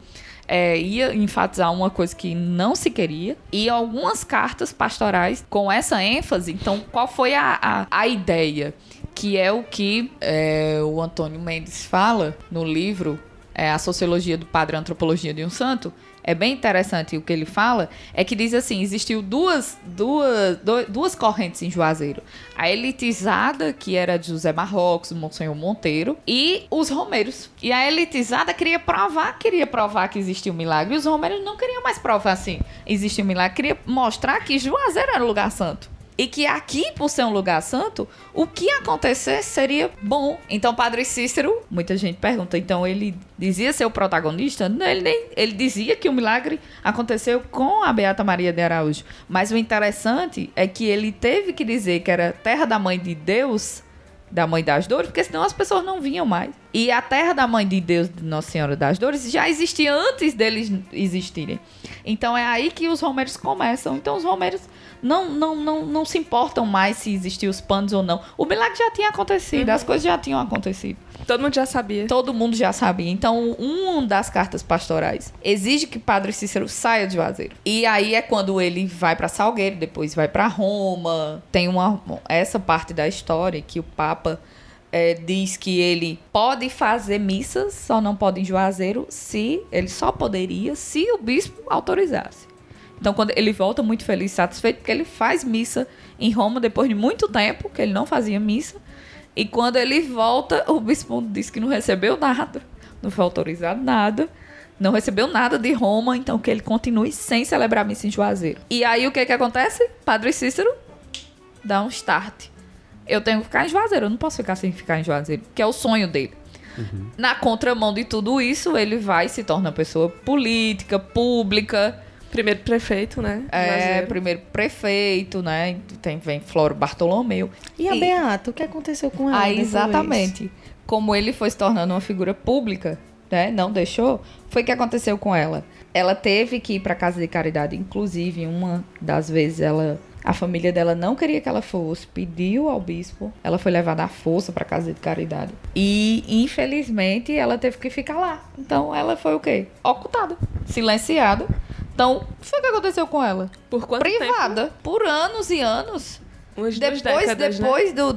S2: Ia enfatizar uma coisa que não se queria. E algumas cartas pastorais com essa ênfase. Então, qual foi a ideia? Que é o que o Antônio Mendes fala no livro A Sociologia do Padre, a Antropologia de um Santo. É bem interessante o que ele fala, é que diz assim, existiu duas correntes em Juazeiro. A elitizada, que era de José Marrocos, Monsenhor Monteiro, e os romeiros. E a elitizada queria provar que existia um milagre, e os romeiros não queriam mais provar assim, existia um milagre, queria mostrar que Juazeiro era lugar santo. E que aqui, por ser um lugar santo, o que acontecer seria bom. Então, Padre Cícero, muita gente pergunta, então ele dizia ser o protagonista? Não, ele dizia que o milagre aconteceu com a Beata Maria de Araújo. Mas o interessante é que ele teve que dizer que era terra da Mãe de Deus, da Mãe das Dores, porque senão as pessoas não vinham mais. E a terra da Mãe de Deus, de Nossa Senhora das Dores, já existia antes deles existirem. Então, é aí que os romeiros começam. Então, os romeiros não se importam mais se existiam os panos ou não. O milagre já tinha acontecido, as coisas já tinham acontecido.
S4: Todo mundo já sabia.
S2: Todo mundo já sabia. Então, uma das cartas pastorais exige que Padre Cícero saia de Juazeiro. E aí é quando ele vai para Salgueiro, depois vai para Roma. Tem essa parte da história que o Papa diz que ele pode fazer missas, só não pode em Juazeiro, ele só poderia se o bispo autorizasse. Então, quando ele volta muito feliz e satisfeito, porque ele faz missa em Roma depois de muito tempo, que ele não fazia missa. E quando ele volta, o bispo diz que não recebeu nada, não foi autorizado nada, não recebeu nada de Roma, então que ele continue sem celebrar missa em Juazeiro. E aí, o que acontece? Padre Cícero dá um start. Eu tenho que ficar em Juazeiro, eu não posso ficar sem ficar em Juazeiro, que é o sonho dele. Na contramão de tudo isso, ele vai e se torna uma pessoa política, pública.
S4: Primeiro prefeito, né?
S2: Primeiro prefeito, né? Vem Floro Bartolomeu.
S3: E a Beata, o que aconteceu com ela depois?
S2: Exatamente. Como ele foi se tornando uma figura pública, né? Não deixou, foi o que aconteceu com ela. Ela teve que ir para a casa de caridade, inclusive uma das vezes a família dela não queria que ela fosse, pediu ao bispo, ela foi levada à força para a casa de caridade. E, infelizmente, ela teve que ficar lá. Então, ela foi o quê? Ocultada, silenciada. Então, foi o que aconteceu com ela.
S4: Por quanto
S2: Privada,
S4: tempo?
S2: por anos e anos.
S4: Umas 2 décadas,
S2: Depois
S4: né?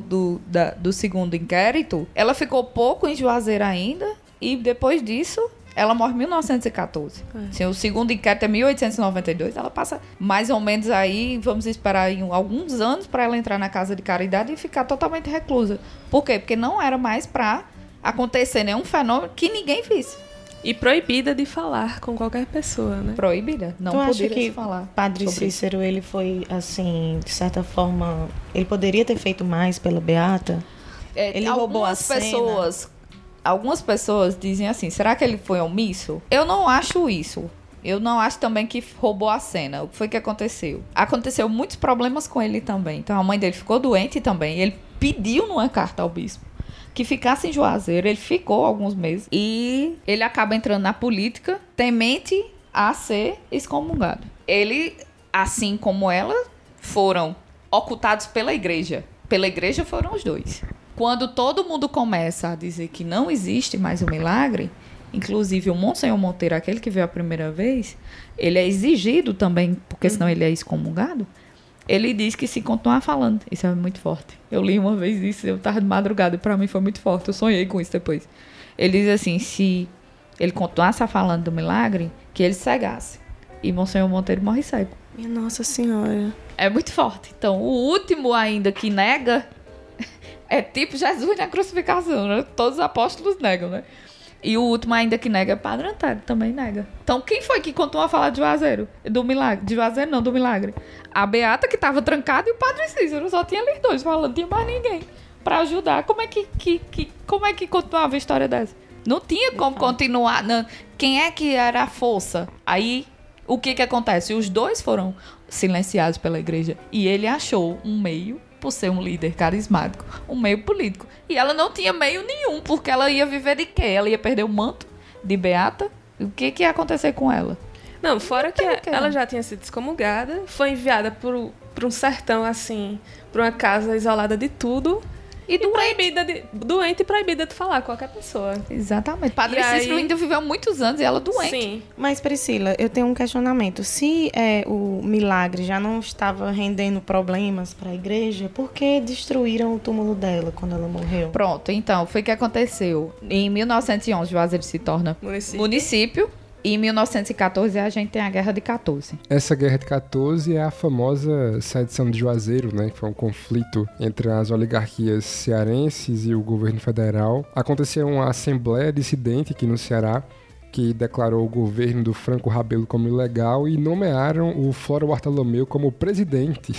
S2: do segundo inquérito, ela ficou pouco em Juazeiro ainda. E depois disso, ela morre em 1914. Assim, o segundo inquérito é 1892. Ela passa mais ou menos aí, vamos esperar aí alguns anos para ela entrar na casa de caridade e ficar totalmente reclusa. Por quê? Porque não era mais para acontecer nenhum fenômeno que ninguém visse.
S4: E proibida de falar com qualquer pessoa, né?
S2: Proibida. Não poderia se falar.
S3: Padre Cícero, ele foi, assim, de certa forma, ele poderia ter feito mais pela Beata? Ele roubou a cena?
S2: Algumas pessoas dizem assim, será que ele foi omisso? Eu não acho isso. Eu não acho também que roubou a cena. O que foi que aconteceu? Aconteceu muitos problemas com ele também. Então a mãe dele ficou doente também. Ele pediu numa carta ao bispo que ficasse em Juazeiro. Ele ficou alguns meses. E ele acaba entrando na política, temente a ser excomungado. Ele, assim como ela, foram ocultados pela igreja. Pela igreja foram os dois. Quando todo mundo começa a dizer que não existe mais o milagre, inclusive o Monsenhor Monteiro, aquele que veio a primeira vez, ele é exigido também, porque senão ele é excomungado, ele diz que se continuar falando, isso é muito forte. Eu li uma vez isso, eu estava de madrugada, e para mim foi muito forte, eu sonhei com isso depois. Ele diz assim, se ele continuasse falando do milagre, que ele cegasse. E Monsenhor Monteiro morre cego.
S3: Minha Nossa Senhora.
S2: É muito forte. Então, o último ainda que nega é tipo Jesus na crucificação, né? Todos os apóstolos negam, né? E o último ainda que nega é Padre Antero, também nega. Então, quem foi que continuou a falar de Juazeiro? Do milagre? De Juazeiro não, do milagre. A Beata, que estava trancada, e o Padre Cícero. Só tinha eles dois falando, não tinha mais ninguém pra ajudar. Como é que continuava a história dessa? Não tinha como continuar. Não. Quem é que era a força? Aí, o que acontece? Os dois foram silenciados pela igreja. E ele achou um meio, por ser um líder carismático, um meio político. E ela não tinha meio nenhum, porque ela ia viver de quê? Ela ia perder o manto de Beata? O que ia acontecer com ela?
S4: Não, fora que ela já tinha sido excomungada, foi enviada para um sertão, assim, para uma casa isolada de tudo. E doente e proibida de falar com qualquer pessoa.
S2: Exatamente. Padre Cícero ainda viveu muitos anos e ela doente.
S4: Sim.
S3: Mas, Priscila, eu tenho um questionamento. Se o milagre já não estava rendendo problemas para a igreja, por que destruíram o túmulo dela quando ela morreu?
S2: Pronto, então, foi o que aconteceu. Em 1911, Juazeiro se torna município. E em 1914 a gente tem a Guerra de 14.
S1: Essa Guerra de 14 é a famosa sedição de Juazeiro, né? Que foi um conflito entre as oligarquias cearenses e o governo federal. Aconteceu uma assembleia dissidente aqui no Ceará, que declarou o governo do Franco Rabelo como ilegal e nomearam o Floro Bartolomeu como presidente.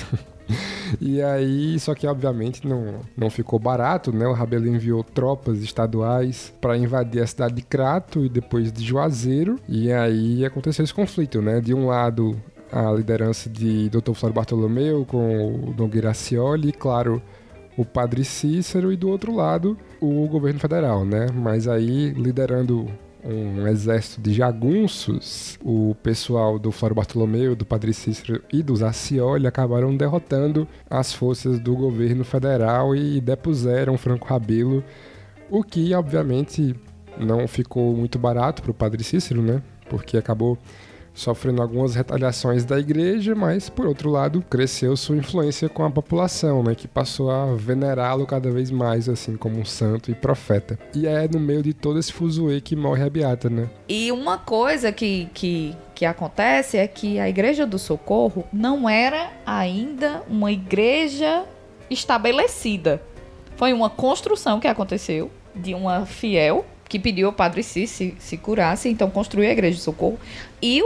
S1: E aí, só que obviamente não ficou barato, né? O Rabelo enviou tropas estaduais para invadir a cidade de Crato e depois de Juazeiro. E aí aconteceu esse conflito, né? De um lado, a liderança de Dr. Floro Bartolomeu com o Dom Guiracioli e, claro, o Padre Cícero, e do outro lado, o governo federal, né? Mas aí, liderando um exército de jagunços, o pessoal do Floro Bartolomeu, do Padre Cícero e dos Acioli acabaram derrotando as forças do governo federal e depuseram Franco Rabelo, o que obviamente não ficou muito barato para o Padre Cícero, né? Porque acabou sofrendo algumas retaliações da igreja, mas, por outro lado, cresceu sua influência com a população, né, que passou a venerá-lo cada vez mais, assim, como um santo e profeta. E é no meio de todo esse fuzuê que morre a Beata, né?
S2: E uma coisa que acontece é que a Igreja do Socorro não era ainda uma igreja estabelecida. Foi uma construção que aconteceu de uma fiel que pediu ao Padre Cícero se curasse, então construiu a Igreja de Socorro. E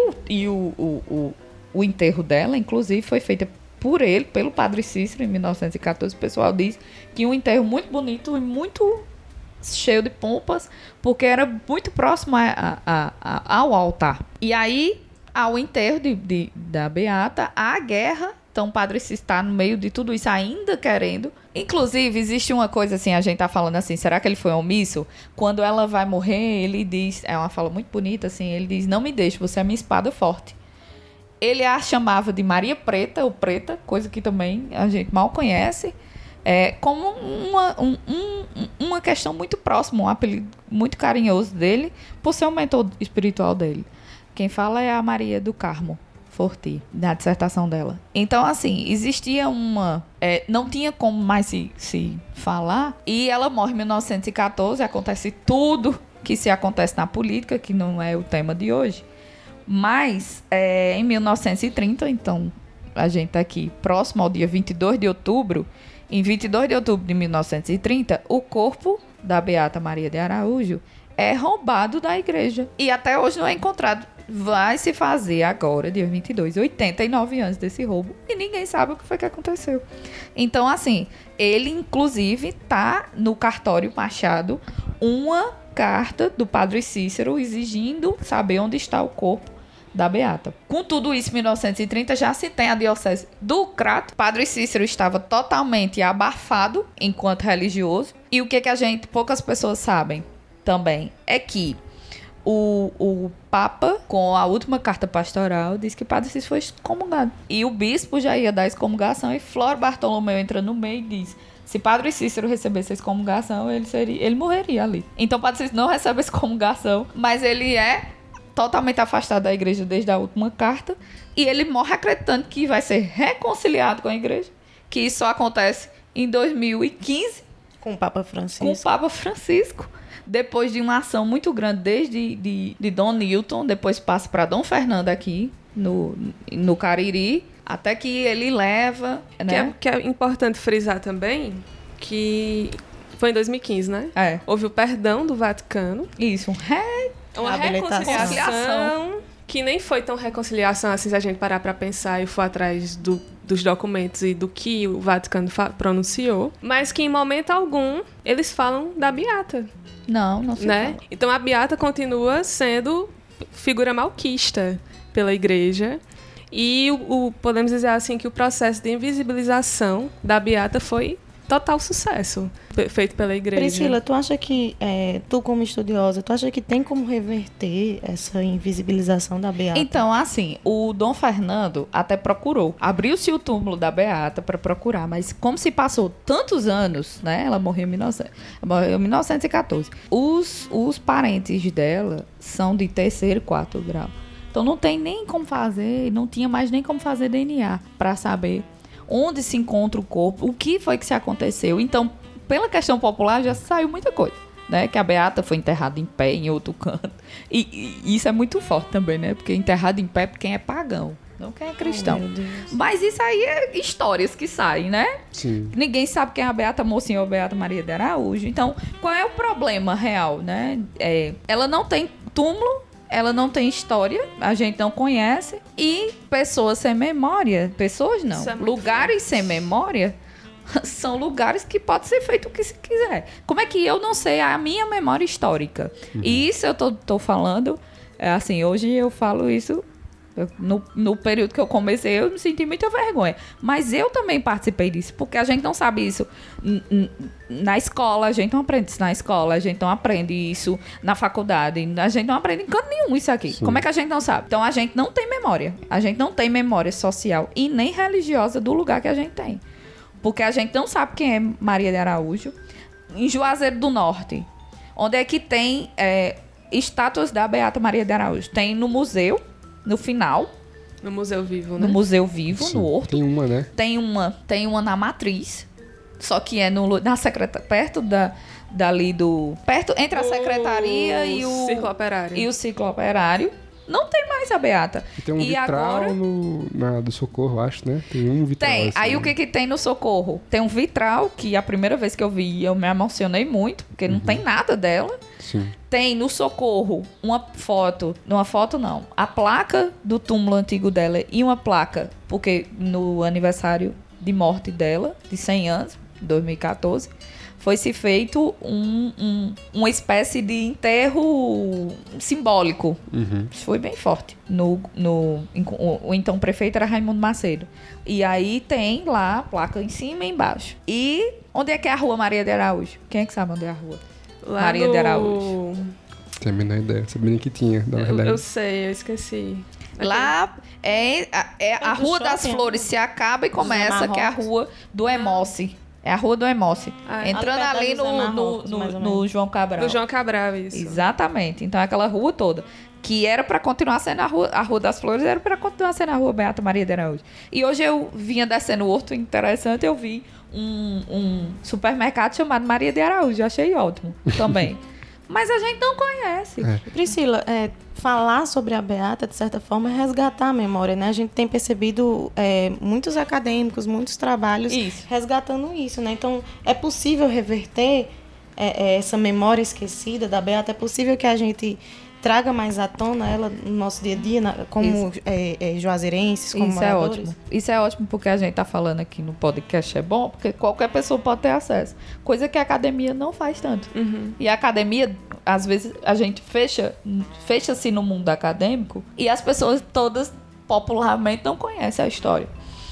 S2: o enterro dela, inclusive, foi feito por ele, pelo Padre Cícero, em 1914. O pessoal diz que um enterro muito bonito e muito cheio de pompas, porque era muito próximo ao altar. E aí, ao enterro da Beata, à guerra. Então o Padre Cícero está no meio de tudo isso ainda querendo. Inclusive, existe uma coisa assim, a gente tá falando assim, será que ele foi omisso? Quando ela vai morrer, ele diz, é uma fala muito bonita assim, ele diz, não me deixe, você é minha espada forte. Ele a chamava de Maria Preta, ou Preta, coisa que também a gente mal conhece, como uma questão muito próxima, um apelido muito carinhoso dele, por ser o mentor espiritual dele. Quem fala é a Maria do Carmo Forti, na dissertação dela. Então, assim, existia não tinha como mais se falar, e ela morre em 1914, acontece tudo que se acontece na política, que não é o tema de hoje. Mas, em 1930, então, a gente está aqui próximo ao dia 22 de outubro, em 22 de outubro de 1930, o corpo da Beata Maria de Araújo é roubado da igreja. E até hoje não é encontrado. Vai se fazer agora, dia 22, 89 anos desse roubo, e ninguém sabe o que foi que aconteceu. Então, assim, ele, inclusive, tá no cartório Machado uma carta do Padre Cícero exigindo saber onde está o corpo da Beata. Com tudo isso, em 1930, já se tem a diocese do Crato. Padre Cícero estava totalmente abafado enquanto religioso. E o que poucas pessoas sabem também é que o Papa, com a última carta pastoral, diz que Padre Cícero foi excomungado. E o bispo já ia dar a excomungação, e Flor Bartolomeu entra no meio e diz: se Padre Cícero recebesse a excomungação, ele morreria ali. Então Padre Cícero não recebe a excomungação, mas ele é totalmente afastado da igreja desde a última carta, e ele morre acreditando que vai ser reconciliado com a igreja, que isso só acontece em 2015
S3: com o Papa
S2: Francisco. Depois de uma ação muito grande desde de Dom Newton, depois passa para Dom Fernando aqui no Cariri, até que ele leva, né?
S4: Que é importante frisar também que foi em 2015, né?
S2: É.
S4: Houve o perdão do Vaticano.
S2: Isso,
S4: uma reconciliação que nem foi tão reconciliação assim, se a gente parar para pensar e for atrás dos documentos e do que o Vaticano pronunciou, mas que em momento algum eles falam da Beata.
S2: Não se
S4: né?
S2: fala.
S4: Então a Beata continua sendo figura malquista pela igreja, e podemos dizer assim que o processo de invisibilização da Beata foi total sucesso feito pela igreja.
S3: Priscila, tu acha que, tu como estudiosa, tu acha que tem como reverter essa invisibilização da Beata?
S2: Então, assim, o Dom Fernando até procurou. Abriu-se o túmulo da Beata para procurar, mas como se passou tantos anos, né? Ela morreu em 1914. Os parentes dela são de 3º e 4º grau. Então não tem nem como fazer, não tinha mais nem como fazer DNA para saber onde se encontra o corpo, o que foi que se aconteceu. Então, pela questão popular, já saiu muita coisa, né? Que a Beata foi enterrada em pé em outro canto. E isso é muito forte também, né? Porque enterrada em pé quem é pagão, não quem é cristão. Mas isso aí é histórias que saem, né?
S1: Sim.
S2: Ninguém sabe quem é a Beata Mocinha ou a Beata Maria de Araújo. Então, qual é o problema real, né? Ela não tem túmulo, ela não tem história, a gente não conhece, e pessoas sem memória, pessoas não, lugares sem memória são lugares que pode ser feito o que se quiser. Como é que eu não sei a minha memória histórica? E isso eu tô falando, assim, hoje eu falo isso, no período que eu comecei eu me senti muita vergonha, mas eu também participei disso, porque a gente não sabe isso na escola, a gente não aprende isso na escola, a gente não aprende isso na faculdade, a gente não aprende em canto nenhum isso aqui. Sim. Como é que a gente não sabe? Então a gente não tem memória, a gente não tem memória social e nem religiosa do lugar que a gente tem, porque a gente não sabe quem é Maria de Araújo. Em Juazeiro do Norte, onde é que tem estátuas da Beata Maria de Araújo? Tem no museu, no final.
S4: No Museu Vivo, né?
S2: No Museu Vivo,
S1: Sim,
S2: no Horto.
S1: Tem uma, né?
S2: Tem uma na Matriz. Só que é na secretaria, perto dali perto entre a secretaria e o
S4: Círculo Operário.
S2: E o Círculo Operário. Não tem mais a Beata.
S1: E tem um vitral
S2: agora
S1: do Socorro, acho, né? Tem um vitral.
S2: Tem.
S1: Assim,
S2: aí o que tem no Socorro? Tem um vitral que a primeira vez que eu vi eu me emocionei muito, porque não tem nada dela.
S1: Sim.
S2: Tem no Socorro uma foto não, a placa do túmulo antigo dela e uma placa, porque no aniversário de morte dela, de 100 anos, 2014, foi se feito uma espécie de enterro simbólico. Isso foi bem forte. O então prefeito era Raimundo Macedo. E aí tem lá a placa em cima e embaixo. E onde é que é a rua Maria de Araújo? Quem é que sabe onde é a rua?
S4: Lá
S2: Maria de Araújo.
S1: Tenho a menor ideia. Sabia nem que tinha.
S4: Eu sei, eu esqueci.
S2: Lá é a Rua das Flores, se acaba e começa, que é a Rua do Emoce. É a Rua do Emoce. Entrando ali no João Cabral.
S4: No João Cabral, isso.
S2: Exatamente. Então, aquela rua toda. Que era para continuar sendo a Rua das Flores, era para continuar sendo a Rua Beata Maria de Araújo. E hoje eu vinha descendo o Horto Interessante, eu vi um supermercado chamado Maria de Araújo. Eu achei ótimo também. Mas a gente não conhece.
S3: Priscila, falar sobre a Beata, de certa forma, é resgatar a memória, né? A gente tem percebido muitos acadêmicos, muitos trabalhos resgatando isso, né? Então, é possível reverter essa memória esquecida da Beata? É possível que a gente traga mais à tona ela no nosso dia a dia, como juazeirenses, como moradores?
S2: Ótimo. Isso é ótimo porque a gente está falando aqui no podcast, é bom, porque qualquer pessoa pode ter acesso. Coisa que a academia não faz tanto. E a academia, às vezes, a gente fecha-se no mundo acadêmico e as pessoas todas popularmente não conhecem a história.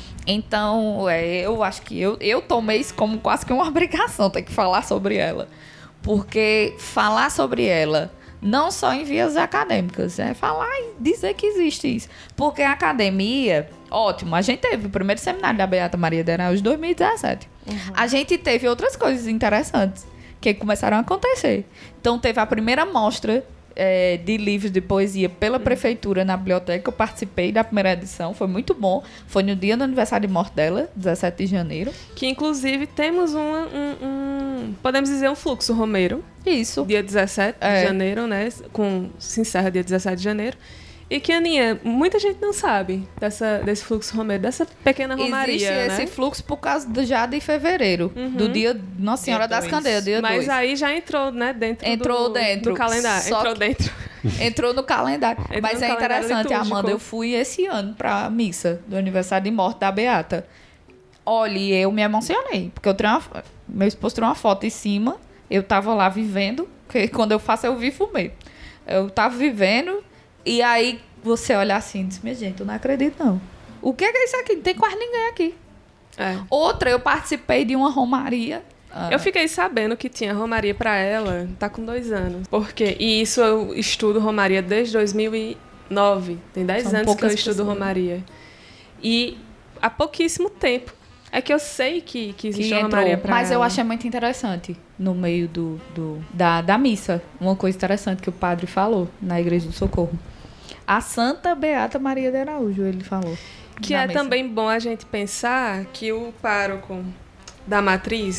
S2: Então, eu acho que eu tomei isso como quase que uma obrigação, ter que falar sobre ela. Porque falar sobre ela não só em vias acadêmicas, falar e dizer que existe isso. Porque a academia, ótimo, a gente teve o primeiro seminário da Beata Maria de Araújo em 2017. A gente teve outras coisas interessantes que começaram a acontecer. Então, teve a primeira mostra de livros de poesia pela prefeitura na biblioteca. Eu participei da primeira edição, foi muito bom. Foi no dia do aniversário de morte dela, 17 de janeiro.
S4: Que, inclusive, temos podemos dizer, um fluxo Romeiro.
S2: Isso.
S4: Dia 17 de janeiro, né? Se encerra dia 17 de janeiro. E que, Aninha, muita gente não sabe desse fluxo Romeiro, dessa pequena romaria,
S2: existe esse fluxo por causa já de fevereiro, do dia Nossa Senhora das Candeias, dia 2.
S4: Mas aí já entrou, né, dentro do calendário.
S2: Entrou no calendário. Mas é interessante, Amanda, eu fui esse ano pra missa do aniversário de morte da Beata. Olha, eu me emocionei, porque meu esposo tirou uma foto em cima, eu tava lá vivendo, porque quando eu faço eu vivo mesmo. Eu tava vivendo. E aí você olha assim e diz, minha gente, eu não acredito não. O que é isso aqui? Não tem quase ninguém aqui. Outra, eu participei de uma romaria.
S4: Eu fiquei sabendo que tinha romaria pra ela, tá com 2 anos. E isso eu estudo romaria desde 2009. Tem 10 anos que eu estudo romaria. E há pouquíssimo tempo é que eu sei que existe uma romaria pra ela.
S2: Mas eu achei muito interessante no meio da missa. Uma coisa interessante que o padre falou na Igreja do Socorro. A Santa Beata Maria de Araújo, ele falou.
S4: Que é também bom a gente pensar que o pároco da matriz,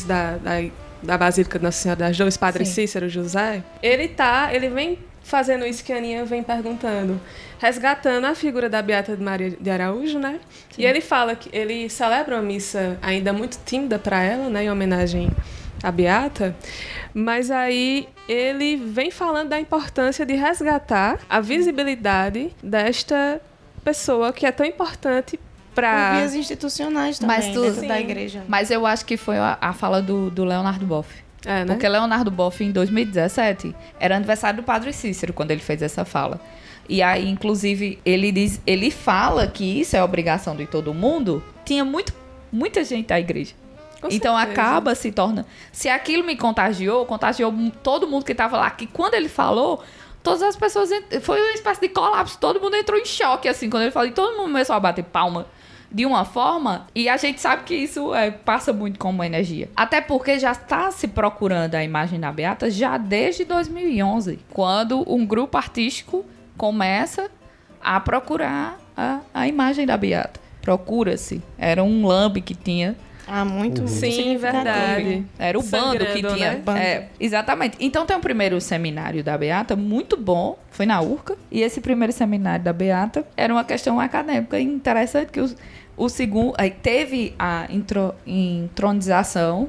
S4: da Basílica de Nossa Senhora das Dores, Padre Cícero José, ele vem fazendo isso que a Aninha vem perguntando, resgatando a figura da Beata Maria de Araújo, né? Sim. E ele fala que ele celebra uma missa ainda muito tímida para ela, né, em homenagem à Beata, mas aí ele vem falando da importância de resgatar a visibilidade desta pessoa que é tão importante para
S3: vias institucionais também, dentro da igreja.
S2: Mas eu acho que foi a fala do Leonardo Boff.
S4: Né?
S2: Porque Leonardo Boff, em 2017, era aniversário do Padre Cícero, quando ele fez essa fala. E aí, inclusive, ele fala que isso é obrigação de todo mundo. Tinha muita gente da igreja.
S4: Com
S2: então,
S4: certeza.
S2: acaba se torna... Se aquilo me contagiou todo mundo que estava lá. Que quando ele falou, todas as pessoas... Foi uma espécie de colapso. Todo mundo entrou em choque, assim, quando ele falou. E todo mundo começou a bater palma. De uma forma, e a gente sabe que isso passa muito como energia. Até porque já está se procurando a imagem da Beata já desde 2011, quando um grupo artístico começa a procurar a imagem da Beata. Procura-se. Era um lambe que tinha.
S3: Muito
S4: Sim, verdade.
S2: Era o bando que tinha.
S3: Né?
S2: Exatamente. Então tem um primeiro seminário da Beata, muito bom, foi na Urca. E esse primeiro seminário da Beata era uma questão acadêmica interessante, que o segundo... Aí teve a entronização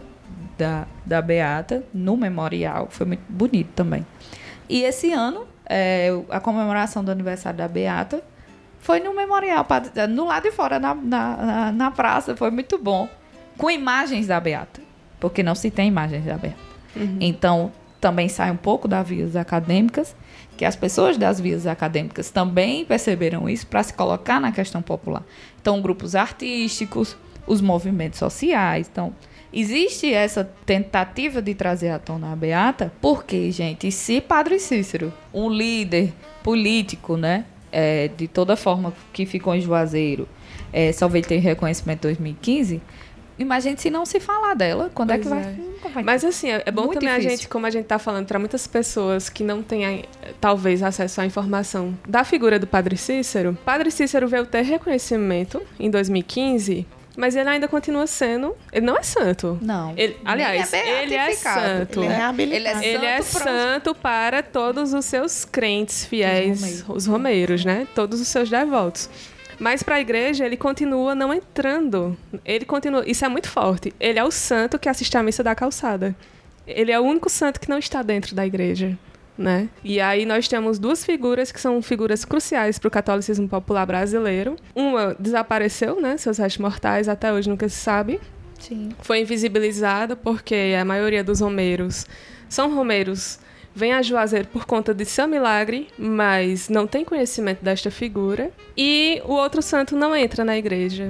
S2: da Beata no memorial, foi muito bonito também. E esse ano, a comemoração do aniversário da Beata foi no memorial, no lado de fora, na praça, foi muito bom. Com imagens da Beata. porque não se tem imagens da Beata. Então, também sai um pouco das vias acadêmicas, que as pessoas das vias acadêmicas também perceberam isso para se colocar na questão popular. Então, grupos artísticos, os movimentos sociais. Então, existe essa tentativa de trazer à tona a Beata, porque, gente, se Padre Cícero, um líder político, né, de toda forma que ficou em Juazeiro, só veio ter reconhecimento em 2015... Imagine se não se falar dela, quando é que vai... Nunca vai.
S4: Mas assim, é bom
S2: Muito
S4: também
S2: difícil.
S4: a gente, como a gente tá falando, para muitas pessoas que não têm, talvez, acesso à informação da figura do Padre Cícero. Padre Cícero veio ter reconhecimento em 2015, mas ele ainda continua sendo... Ele não é santo.
S2: Não.
S4: Aliás, ele é santo.
S3: Ele é reabilitado.
S4: Ele é santo para todos os seus crentes fiéis, os romeiros, né? Todos os seus devotos. Mas para a igreja, ele continua não entrando. Ele continua... Isso é muito forte. Ele é o santo que assiste à missa da calçada. Ele é o único santo que não está dentro da igreja, né? E aí nós temos duas figuras que são figuras cruciais para o catolicismo popular brasileiro. Uma desapareceu, né? Seus restos mortais até hoje nunca se sabe.
S2: Sim.
S4: Foi invisibilizada porque a maioria dos romeiros são romeiros... Vem a Juazeiro por conta de seu milagre, mas não tem conhecimento desta figura. E o outro santo não entra na igreja.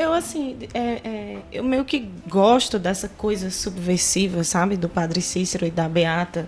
S3: Eu meio que gosto dessa coisa subversiva, sabe? Do Padre Cícero e da Beata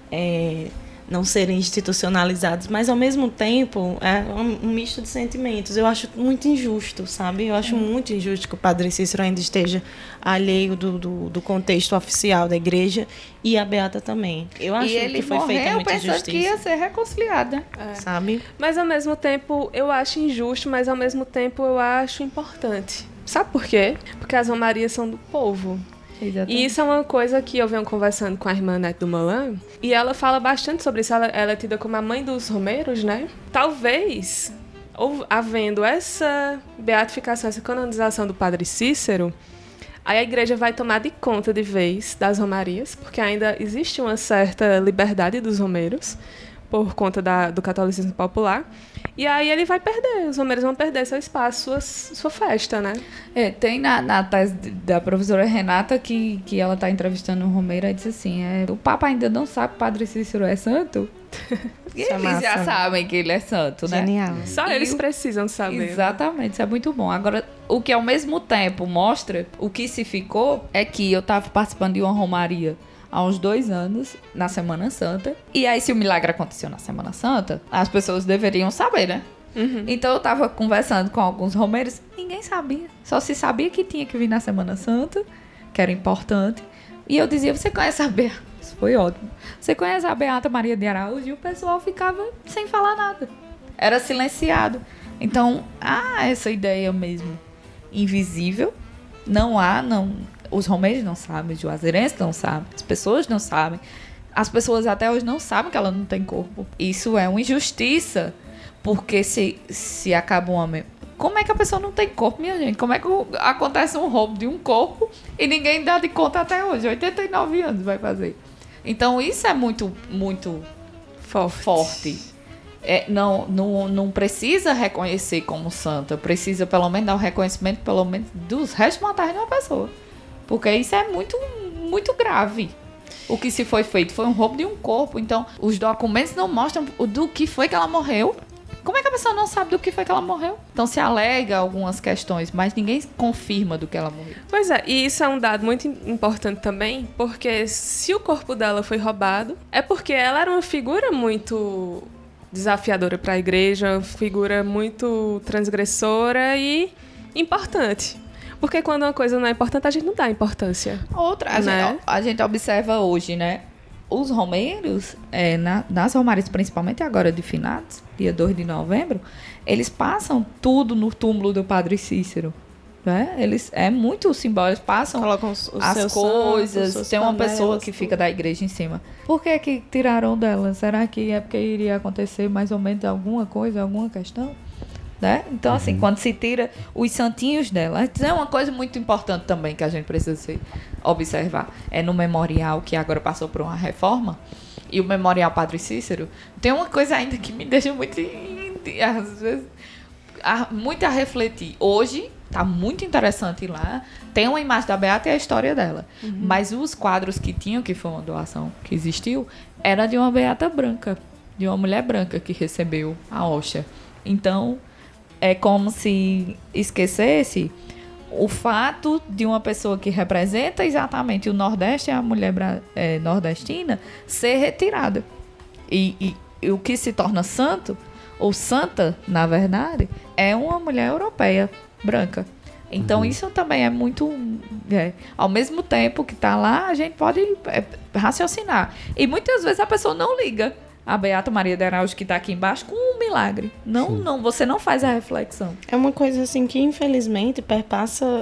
S3: não serem institucionalizados. Mas, ao mesmo tempo, é um misto de sentimentos. Eu acho muito injusto, sabe? Eu acho muito injusto que o Padre Cícero ainda esteja alheio do contexto oficial da igreja e a Beata também. Eu acho que foi feita muita injustiça.
S2: Que ia ser reconciliada.
S3: Sabe?
S4: Mas, ao mesmo tempo, eu acho injusto, mas, ao mesmo tempo, eu acho importante. Sabe por quê? Porque as romarias são do povo.
S2: Exatamente.
S4: E isso é uma coisa que eu venho conversando com a irmã Neto do Molan, e ela fala bastante sobre isso. Ela é tida como a mãe dos romeiros, né? Talvez, havendo essa beatificação, essa canonização do Padre Cícero, aí a igreja vai tomar de conta de vez das romarias, porque ainda existe uma certa liberdade dos romeiros, por conta do catolicismo popular. E aí ele vai perder, os romeiros vão perder seu espaço, sua festa, né?
S2: Tem na tese da professora Renata que ela está entrevistando um romeiro e diz assim, o Papa ainda não sabe que o Padre Cícero é santo? E eles já sabem que ele é santo, né?
S3: Genial.
S4: Só eles precisam saber.
S2: Exatamente, isso é muito bom. Agora, o que ao mesmo tempo mostra, o que se ficou, é que eu estava participando de uma romaria há uns 2 anos, na Semana Santa. E aí, se o milagre aconteceu na Semana Santa, as pessoas deveriam saber, né? Então, eu tava conversando com alguns romeiros, ninguém sabia. Só se sabia que tinha que vir na Semana Santa, que era importante. E eu dizia, você conhece a Beata? Isso foi ótimo. Você conhece a Beata Maria de Araújo? E o pessoal ficava sem falar nada. Era silenciado. Então, essa ideia mesmo invisível. Os romeiros não sabem, os juazeirenses não sabem, as pessoas não sabem. As pessoas até hoje não sabem que ela não tem corpo. Isso é uma injustiça, porque se acaba um homem... Como é que a pessoa não tem corpo, minha gente? Como é que acontece um roubo de um corpo e ninguém dá de conta até hoje? 89 anos vai fazer. Então, isso é muito, muito forte. Não precisa reconhecer como santa, precisa pelo menos dar o reconhecimento pelo menos dos restos mortais de uma pessoa. Porque isso é muito, muito grave. O que se foi feito foi um roubo de um corpo. Então, os documentos não mostram do que foi que ela morreu. Como é que a pessoa não sabe do que foi que ela morreu? Então, se alega algumas questões, mas ninguém confirma do que ela morreu.
S4: Pois é, e isso é um dado muito importante também, porque se o corpo dela foi roubado, é porque ela era uma figura muito desafiadora para a igreja, uma figura muito transgressora e importante. Porque quando uma coisa não é importante, a gente não dá importância.
S2: A gente observa hoje, né? Os romeiros, nas romarias, principalmente agora de finados, dia 2 de novembro, eles passam tudo no túmulo do Padre Cícero. Né? É muito simbólico, passam
S3: colocam
S2: as coisas. Tem uma pessoa que fica da igreja em cima. Por que tiraram dela? Será que é porque iria acontecer mais ou menos alguma coisa, alguma questão? Né? Então, assim, quando se tira os santinhos dela, é uma coisa muito importante também que a gente precisa observar. É no memorial que agora passou por uma reforma, e o memorial Padre Cícero, tem uma coisa ainda que me deixa muito, às vezes, muito a refletir. Hoje, tá muito interessante lá. Tem uma imagem da Beata e a história dela. Mas os quadros que tinham, que foi uma doação que existiu, era de uma Beata branca, de uma mulher branca que recebeu a hóstia. Então, é como se esquecesse o fato de uma pessoa que representa exatamente o Nordeste, a mulher nordestina, ser retirada. E o que se torna santo, ou santa, na verdade, é uma mulher europeia, branca. Então, isso também é muito... ao mesmo tempo que está lá, a gente pode raciocinar. E muitas vezes a pessoa não liga a Beata Maria de Araújo, que está aqui embaixo, com um milagre. Não, você não faz a reflexão.
S3: É uma coisa assim que, infelizmente, perpassa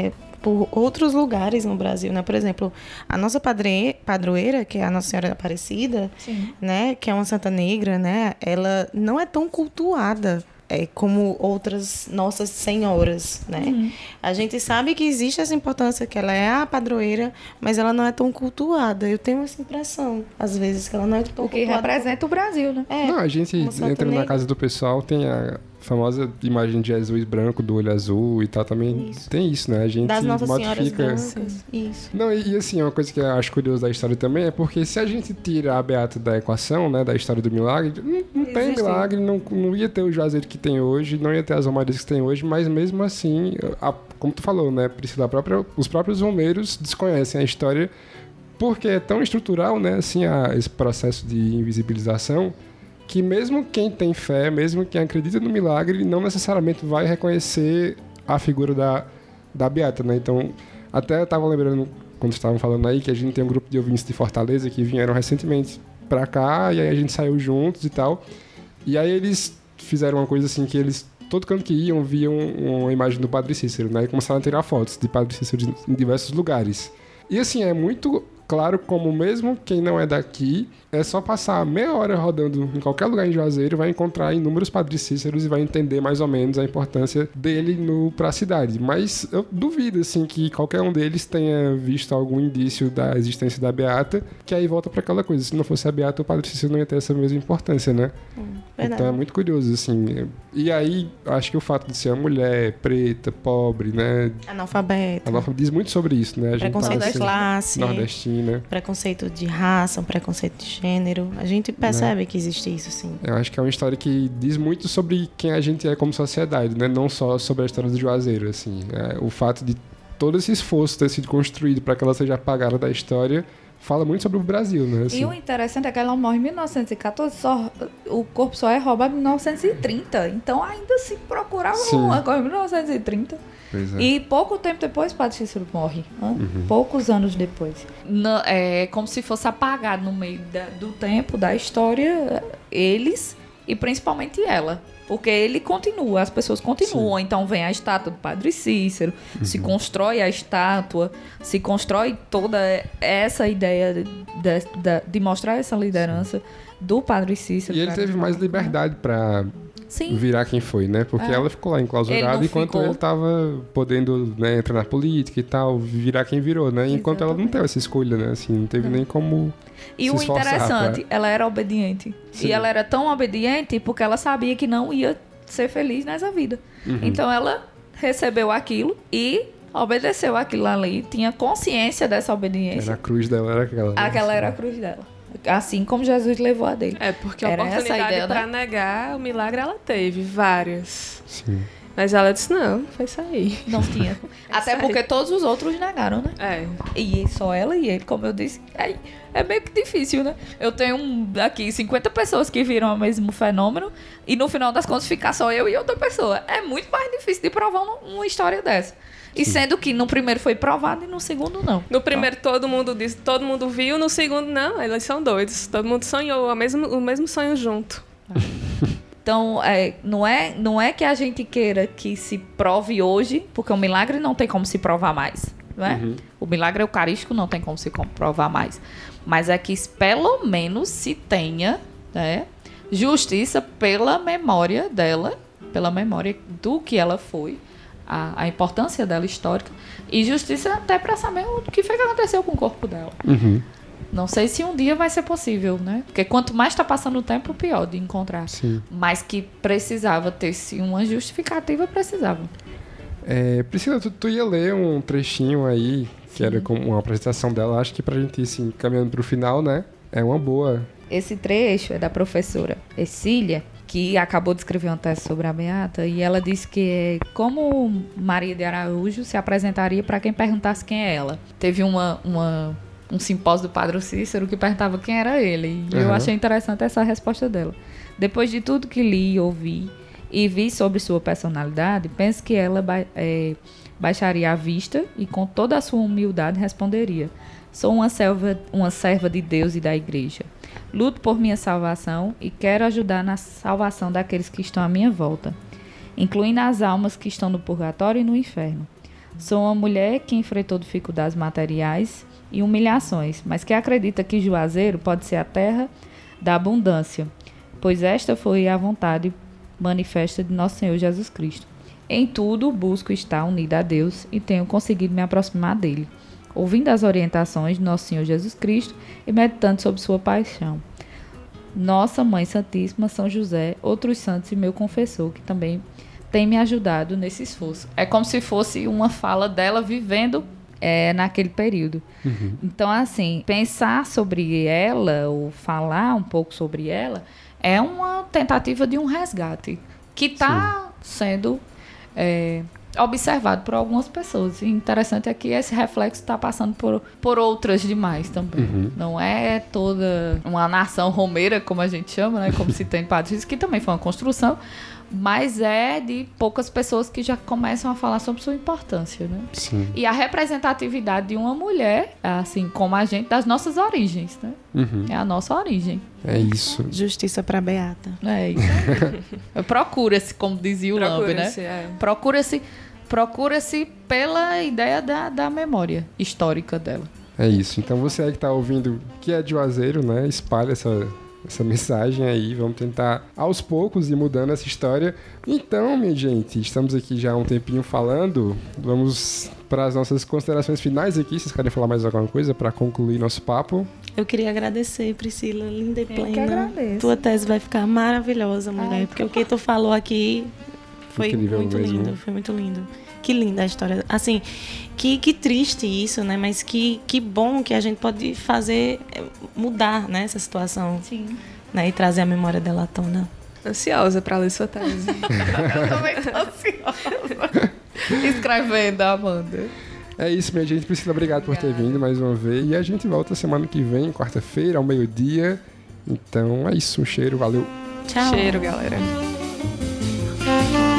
S3: por outros lugares no Brasil, né? Por exemplo, a nossa padroeira, que é a Nossa Senhora Aparecida, né? Que é uma santa negra, né? Ela não é tão cultuada como outras Nossas Senhoras, né? A gente sabe que existe essa importância, que ela é a padroeira, mas ela não é tão cultuada. Eu tenho essa impressão, às vezes, que ela não é tão cultuada.
S2: O que representa o Brasil, né?
S1: Não, a gente entra na casa do pessoal, tem a famosa imagem de Jesus branco, do olho azul e tal, também tem isso, né? A gente
S3: das Nossas Senhoras
S1: modifica...
S3: brancas. Isso.
S1: Não, e assim, uma coisa que eu acho curioso da história também é porque se a gente tira a Beata da equação, né, da história do milagre, não tem milagre, não ia ter o Juazeiro que tem hoje, não ia ter as romarias que tem hoje, mas mesmo assim, como tu falou, né, Priscila, os próprios romeiros desconhecem a história porque é tão estrutural, né, assim, esse processo de invisibilização, que mesmo quem tem fé, mesmo quem acredita no milagre, não necessariamente vai reconhecer a figura da Beata, né? Então, até eu estava lembrando, quando estavam falando aí, que a gente tem um grupo de ouvintes de Fortaleza que vieram recentemente pra cá, e aí a gente saiu juntos e tal. E aí eles fizeram uma coisa assim, que eles, todo canto que iam, viam uma imagem do Padre Cícero, né? E começaram a tirar fotos de Padre Cícero em diversos lugares. E assim, é muito claro como mesmo quem não é daqui, é só passar meia hora rodando em qualquer lugar em Juazeiro, vai encontrar inúmeros Padres Cíceros e vai entender mais ou menos a importância dele pra cidade. Mas eu duvido, assim, que qualquer um deles tenha visto algum indício da existência da Beata, que aí volta pra aquela coisa, se não fosse a Beata, o Padre Cícero não ia ter essa mesma importância, né? Então é muito curioso, assim. E aí, acho que o fato de ser uma mulher preta, pobre, né?
S3: Analfabeta.
S1: Diz muito sobre isso, né? A gente
S3: preconceito de classe.
S1: Nordestina.
S3: Preconceito de raça, um preconceito de gênero. A gente percebe que existe isso, sim.
S1: Eu acho que é uma história que diz muito sobre quem a gente é como sociedade, né? Não só sobre a história do Juazeiro, assim. O fato de todo esse esforço ter sido construído para que ela seja apagada da história fala muito sobre o Brasil, né? Assim.
S2: E o interessante é que ela morre em 1914, o corpo só é roubado em 1930. Então, ainda se procurava uma coisa em 1930.
S1: Pois é.
S2: E pouco tempo depois, Padre Cícero morre. Poucos anos depois. É como se fosse apagado no meio do tempo, da história, eles e principalmente ela. Porque ele continua, as pessoas continuam. Sim. Então vem a estátua do Padre Cícero, se constrói a estátua, se constrói toda essa ideia de mostrar essa liderança do Padre Cícero.
S1: E ele teve mais liberdade para virar quem foi, né? Porque ela ficou lá enclausurada enquanto ele estava podendo, né, entrar na política e tal, virar quem virou, né? Enquanto ela não teve essa escolha, né? Assim, não teve nem como
S2: E o interessante, ela era obediente. Sim. E ela era tão obediente porque ela sabia que não ia ser feliz nessa vida. Então ela recebeu aquilo e obedeceu aquilo ali. Tinha consciência dessa obediência.
S1: Era a cruz dela, era aquela.
S2: Aquela era a cruz dela. Assim como Jesus levou a dele.
S4: Porque a oportunidade para negar o milagre ela teve, várias.
S1: Sim.
S4: Mas ela disse, não foi sair.
S2: Não tinha. Até porque todos os outros negaram, né? E só ela e ele, como eu disse, é meio que difícil, né? Eu tenho aqui 50 pessoas que viram o mesmo fenômeno e no final das contas ficar só eu e outra pessoa. É muito mais difícil de provar uma história dessa. E sendo que no primeiro foi provado e no segundo não.
S4: No primeiro todo mundo disse, todo mundo viu, no segundo não, eles são doidos. Todo mundo sonhou o mesmo sonho junto.
S2: Então, não é que a gente queira que se prove hoje, porque o milagre não tem como se provar mais, não é? O milagre eucarístico não tem como se provar mais. Mas é que pelo menos se tenha, né, justiça pela memória dela, pela memória do que ela foi, a importância dela histórica, e justiça até para saber o que foi que aconteceu com o corpo dela. Não sei se um dia vai ser possível, né? Porque quanto mais está passando o tempo, pior de encontrar.
S1: Sim.
S2: Mas que precisava ter-se uma justificativa, precisava.
S1: Priscila, tu ia ler um trechinho aí, que era como uma apresentação dela, acho que pra gente ir assim, caminhando pro final, né? É uma boa.
S2: Esse trecho é da professora Ercília, que acabou de escrever uma tese sobre a Beata, e ela disse que como Maria de Araújo se apresentaria para quem perguntasse quem é ela. Teve um simpósio do Padre Cícero que perguntava quem era ele, e eu achei interessante essa resposta dela. Depois de tudo que li, ouvi e vi sobre sua personalidade, penso que ela baixaria a vista e com toda a sua humildade responderia: sou uma serva de Deus e da Igreja. Luto por minha salvação e quero ajudar na salvação daqueles que estão à minha volta, incluindo as almas que estão no purgatório e no inferno. Sou uma mulher que enfrentou dificuldades materiais e humilhações, mas que acredita que Juazeiro pode ser a terra da abundância, pois esta foi a vontade manifesta de nosso Senhor Jesus Cristo. Em tudo, busco estar unida a Deus e tenho conseguido me aproximar dele, ouvindo as orientações de nosso Senhor Jesus Cristo e meditando sobre sua paixão. Nossa Mãe Santíssima, São José, outros santos e meu confessor, que também tem me ajudado nesse esforço. É como se fosse uma fala dela vivendo naquele período. Então, assim, pensar sobre ela ou falar um pouco sobre ela é uma tentativa de um resgate que está sendo observado por algumas pessoas. E interessante é que esse reflexo está passando por outras demais também. Não é toda uma nação romeira, como a gente chama, né? Como se tem Padre Cícero, que também foi uma construção, mas é de poucas pessoas que já começam a falar sobre sua importância, né?
S1: Sim.
S2: E a representatividade de uma mulher, assim como a gente, das nossas origens, né? É a nossa origem.
S1: É isso.
S3: Justiça pra Beata.
S2: É isso aí. Procura-se, como dizia o Lambe, né? Procura-se pela ideia da memória histórica dela.
S1: É isso. Então você aí que tá ouvindo que é de Juazeiro, né? Espalha essa mensagem aí. Vamos tentar aos poucos ir mudando essa história. Então, minha gente, estamos aqui já há um tempinho falando. Vamos para as nossas considerações finais aqui. Vocês querem falar mais alguma coisa para concluir nosso papo?
S3: Eu queria agradecer, Priscila, linda e plena.
S2: Eu que agradeço.
S3: Tua tese vai ficar maravilhosa, mulher, porque o que tu falou aqui foi
S1: incrível
S3: muito
S1: mesmo.
S3: lindo, foi muito lindo. Que linda a história. Assim, que triste isso, né? Mas que bom que a gente pode fazer, mudar, né, essa situação.
S2: Sim.
S3: Né, e trazer a memória dela à tona.
S4: Ansiosa para ler sua tese.
S2: Eu também tô ansiosa. Escrevendo, Amanda.
S1: É isso, minha gente. Priscila, obrigado por ter vindo mais uma vez. E a gente volta semana que vem, quarta-feira, ao meio-dia. Então é isso. Um cheiro, valeu.
S3: Tchau.
S4: Cheiro, galera.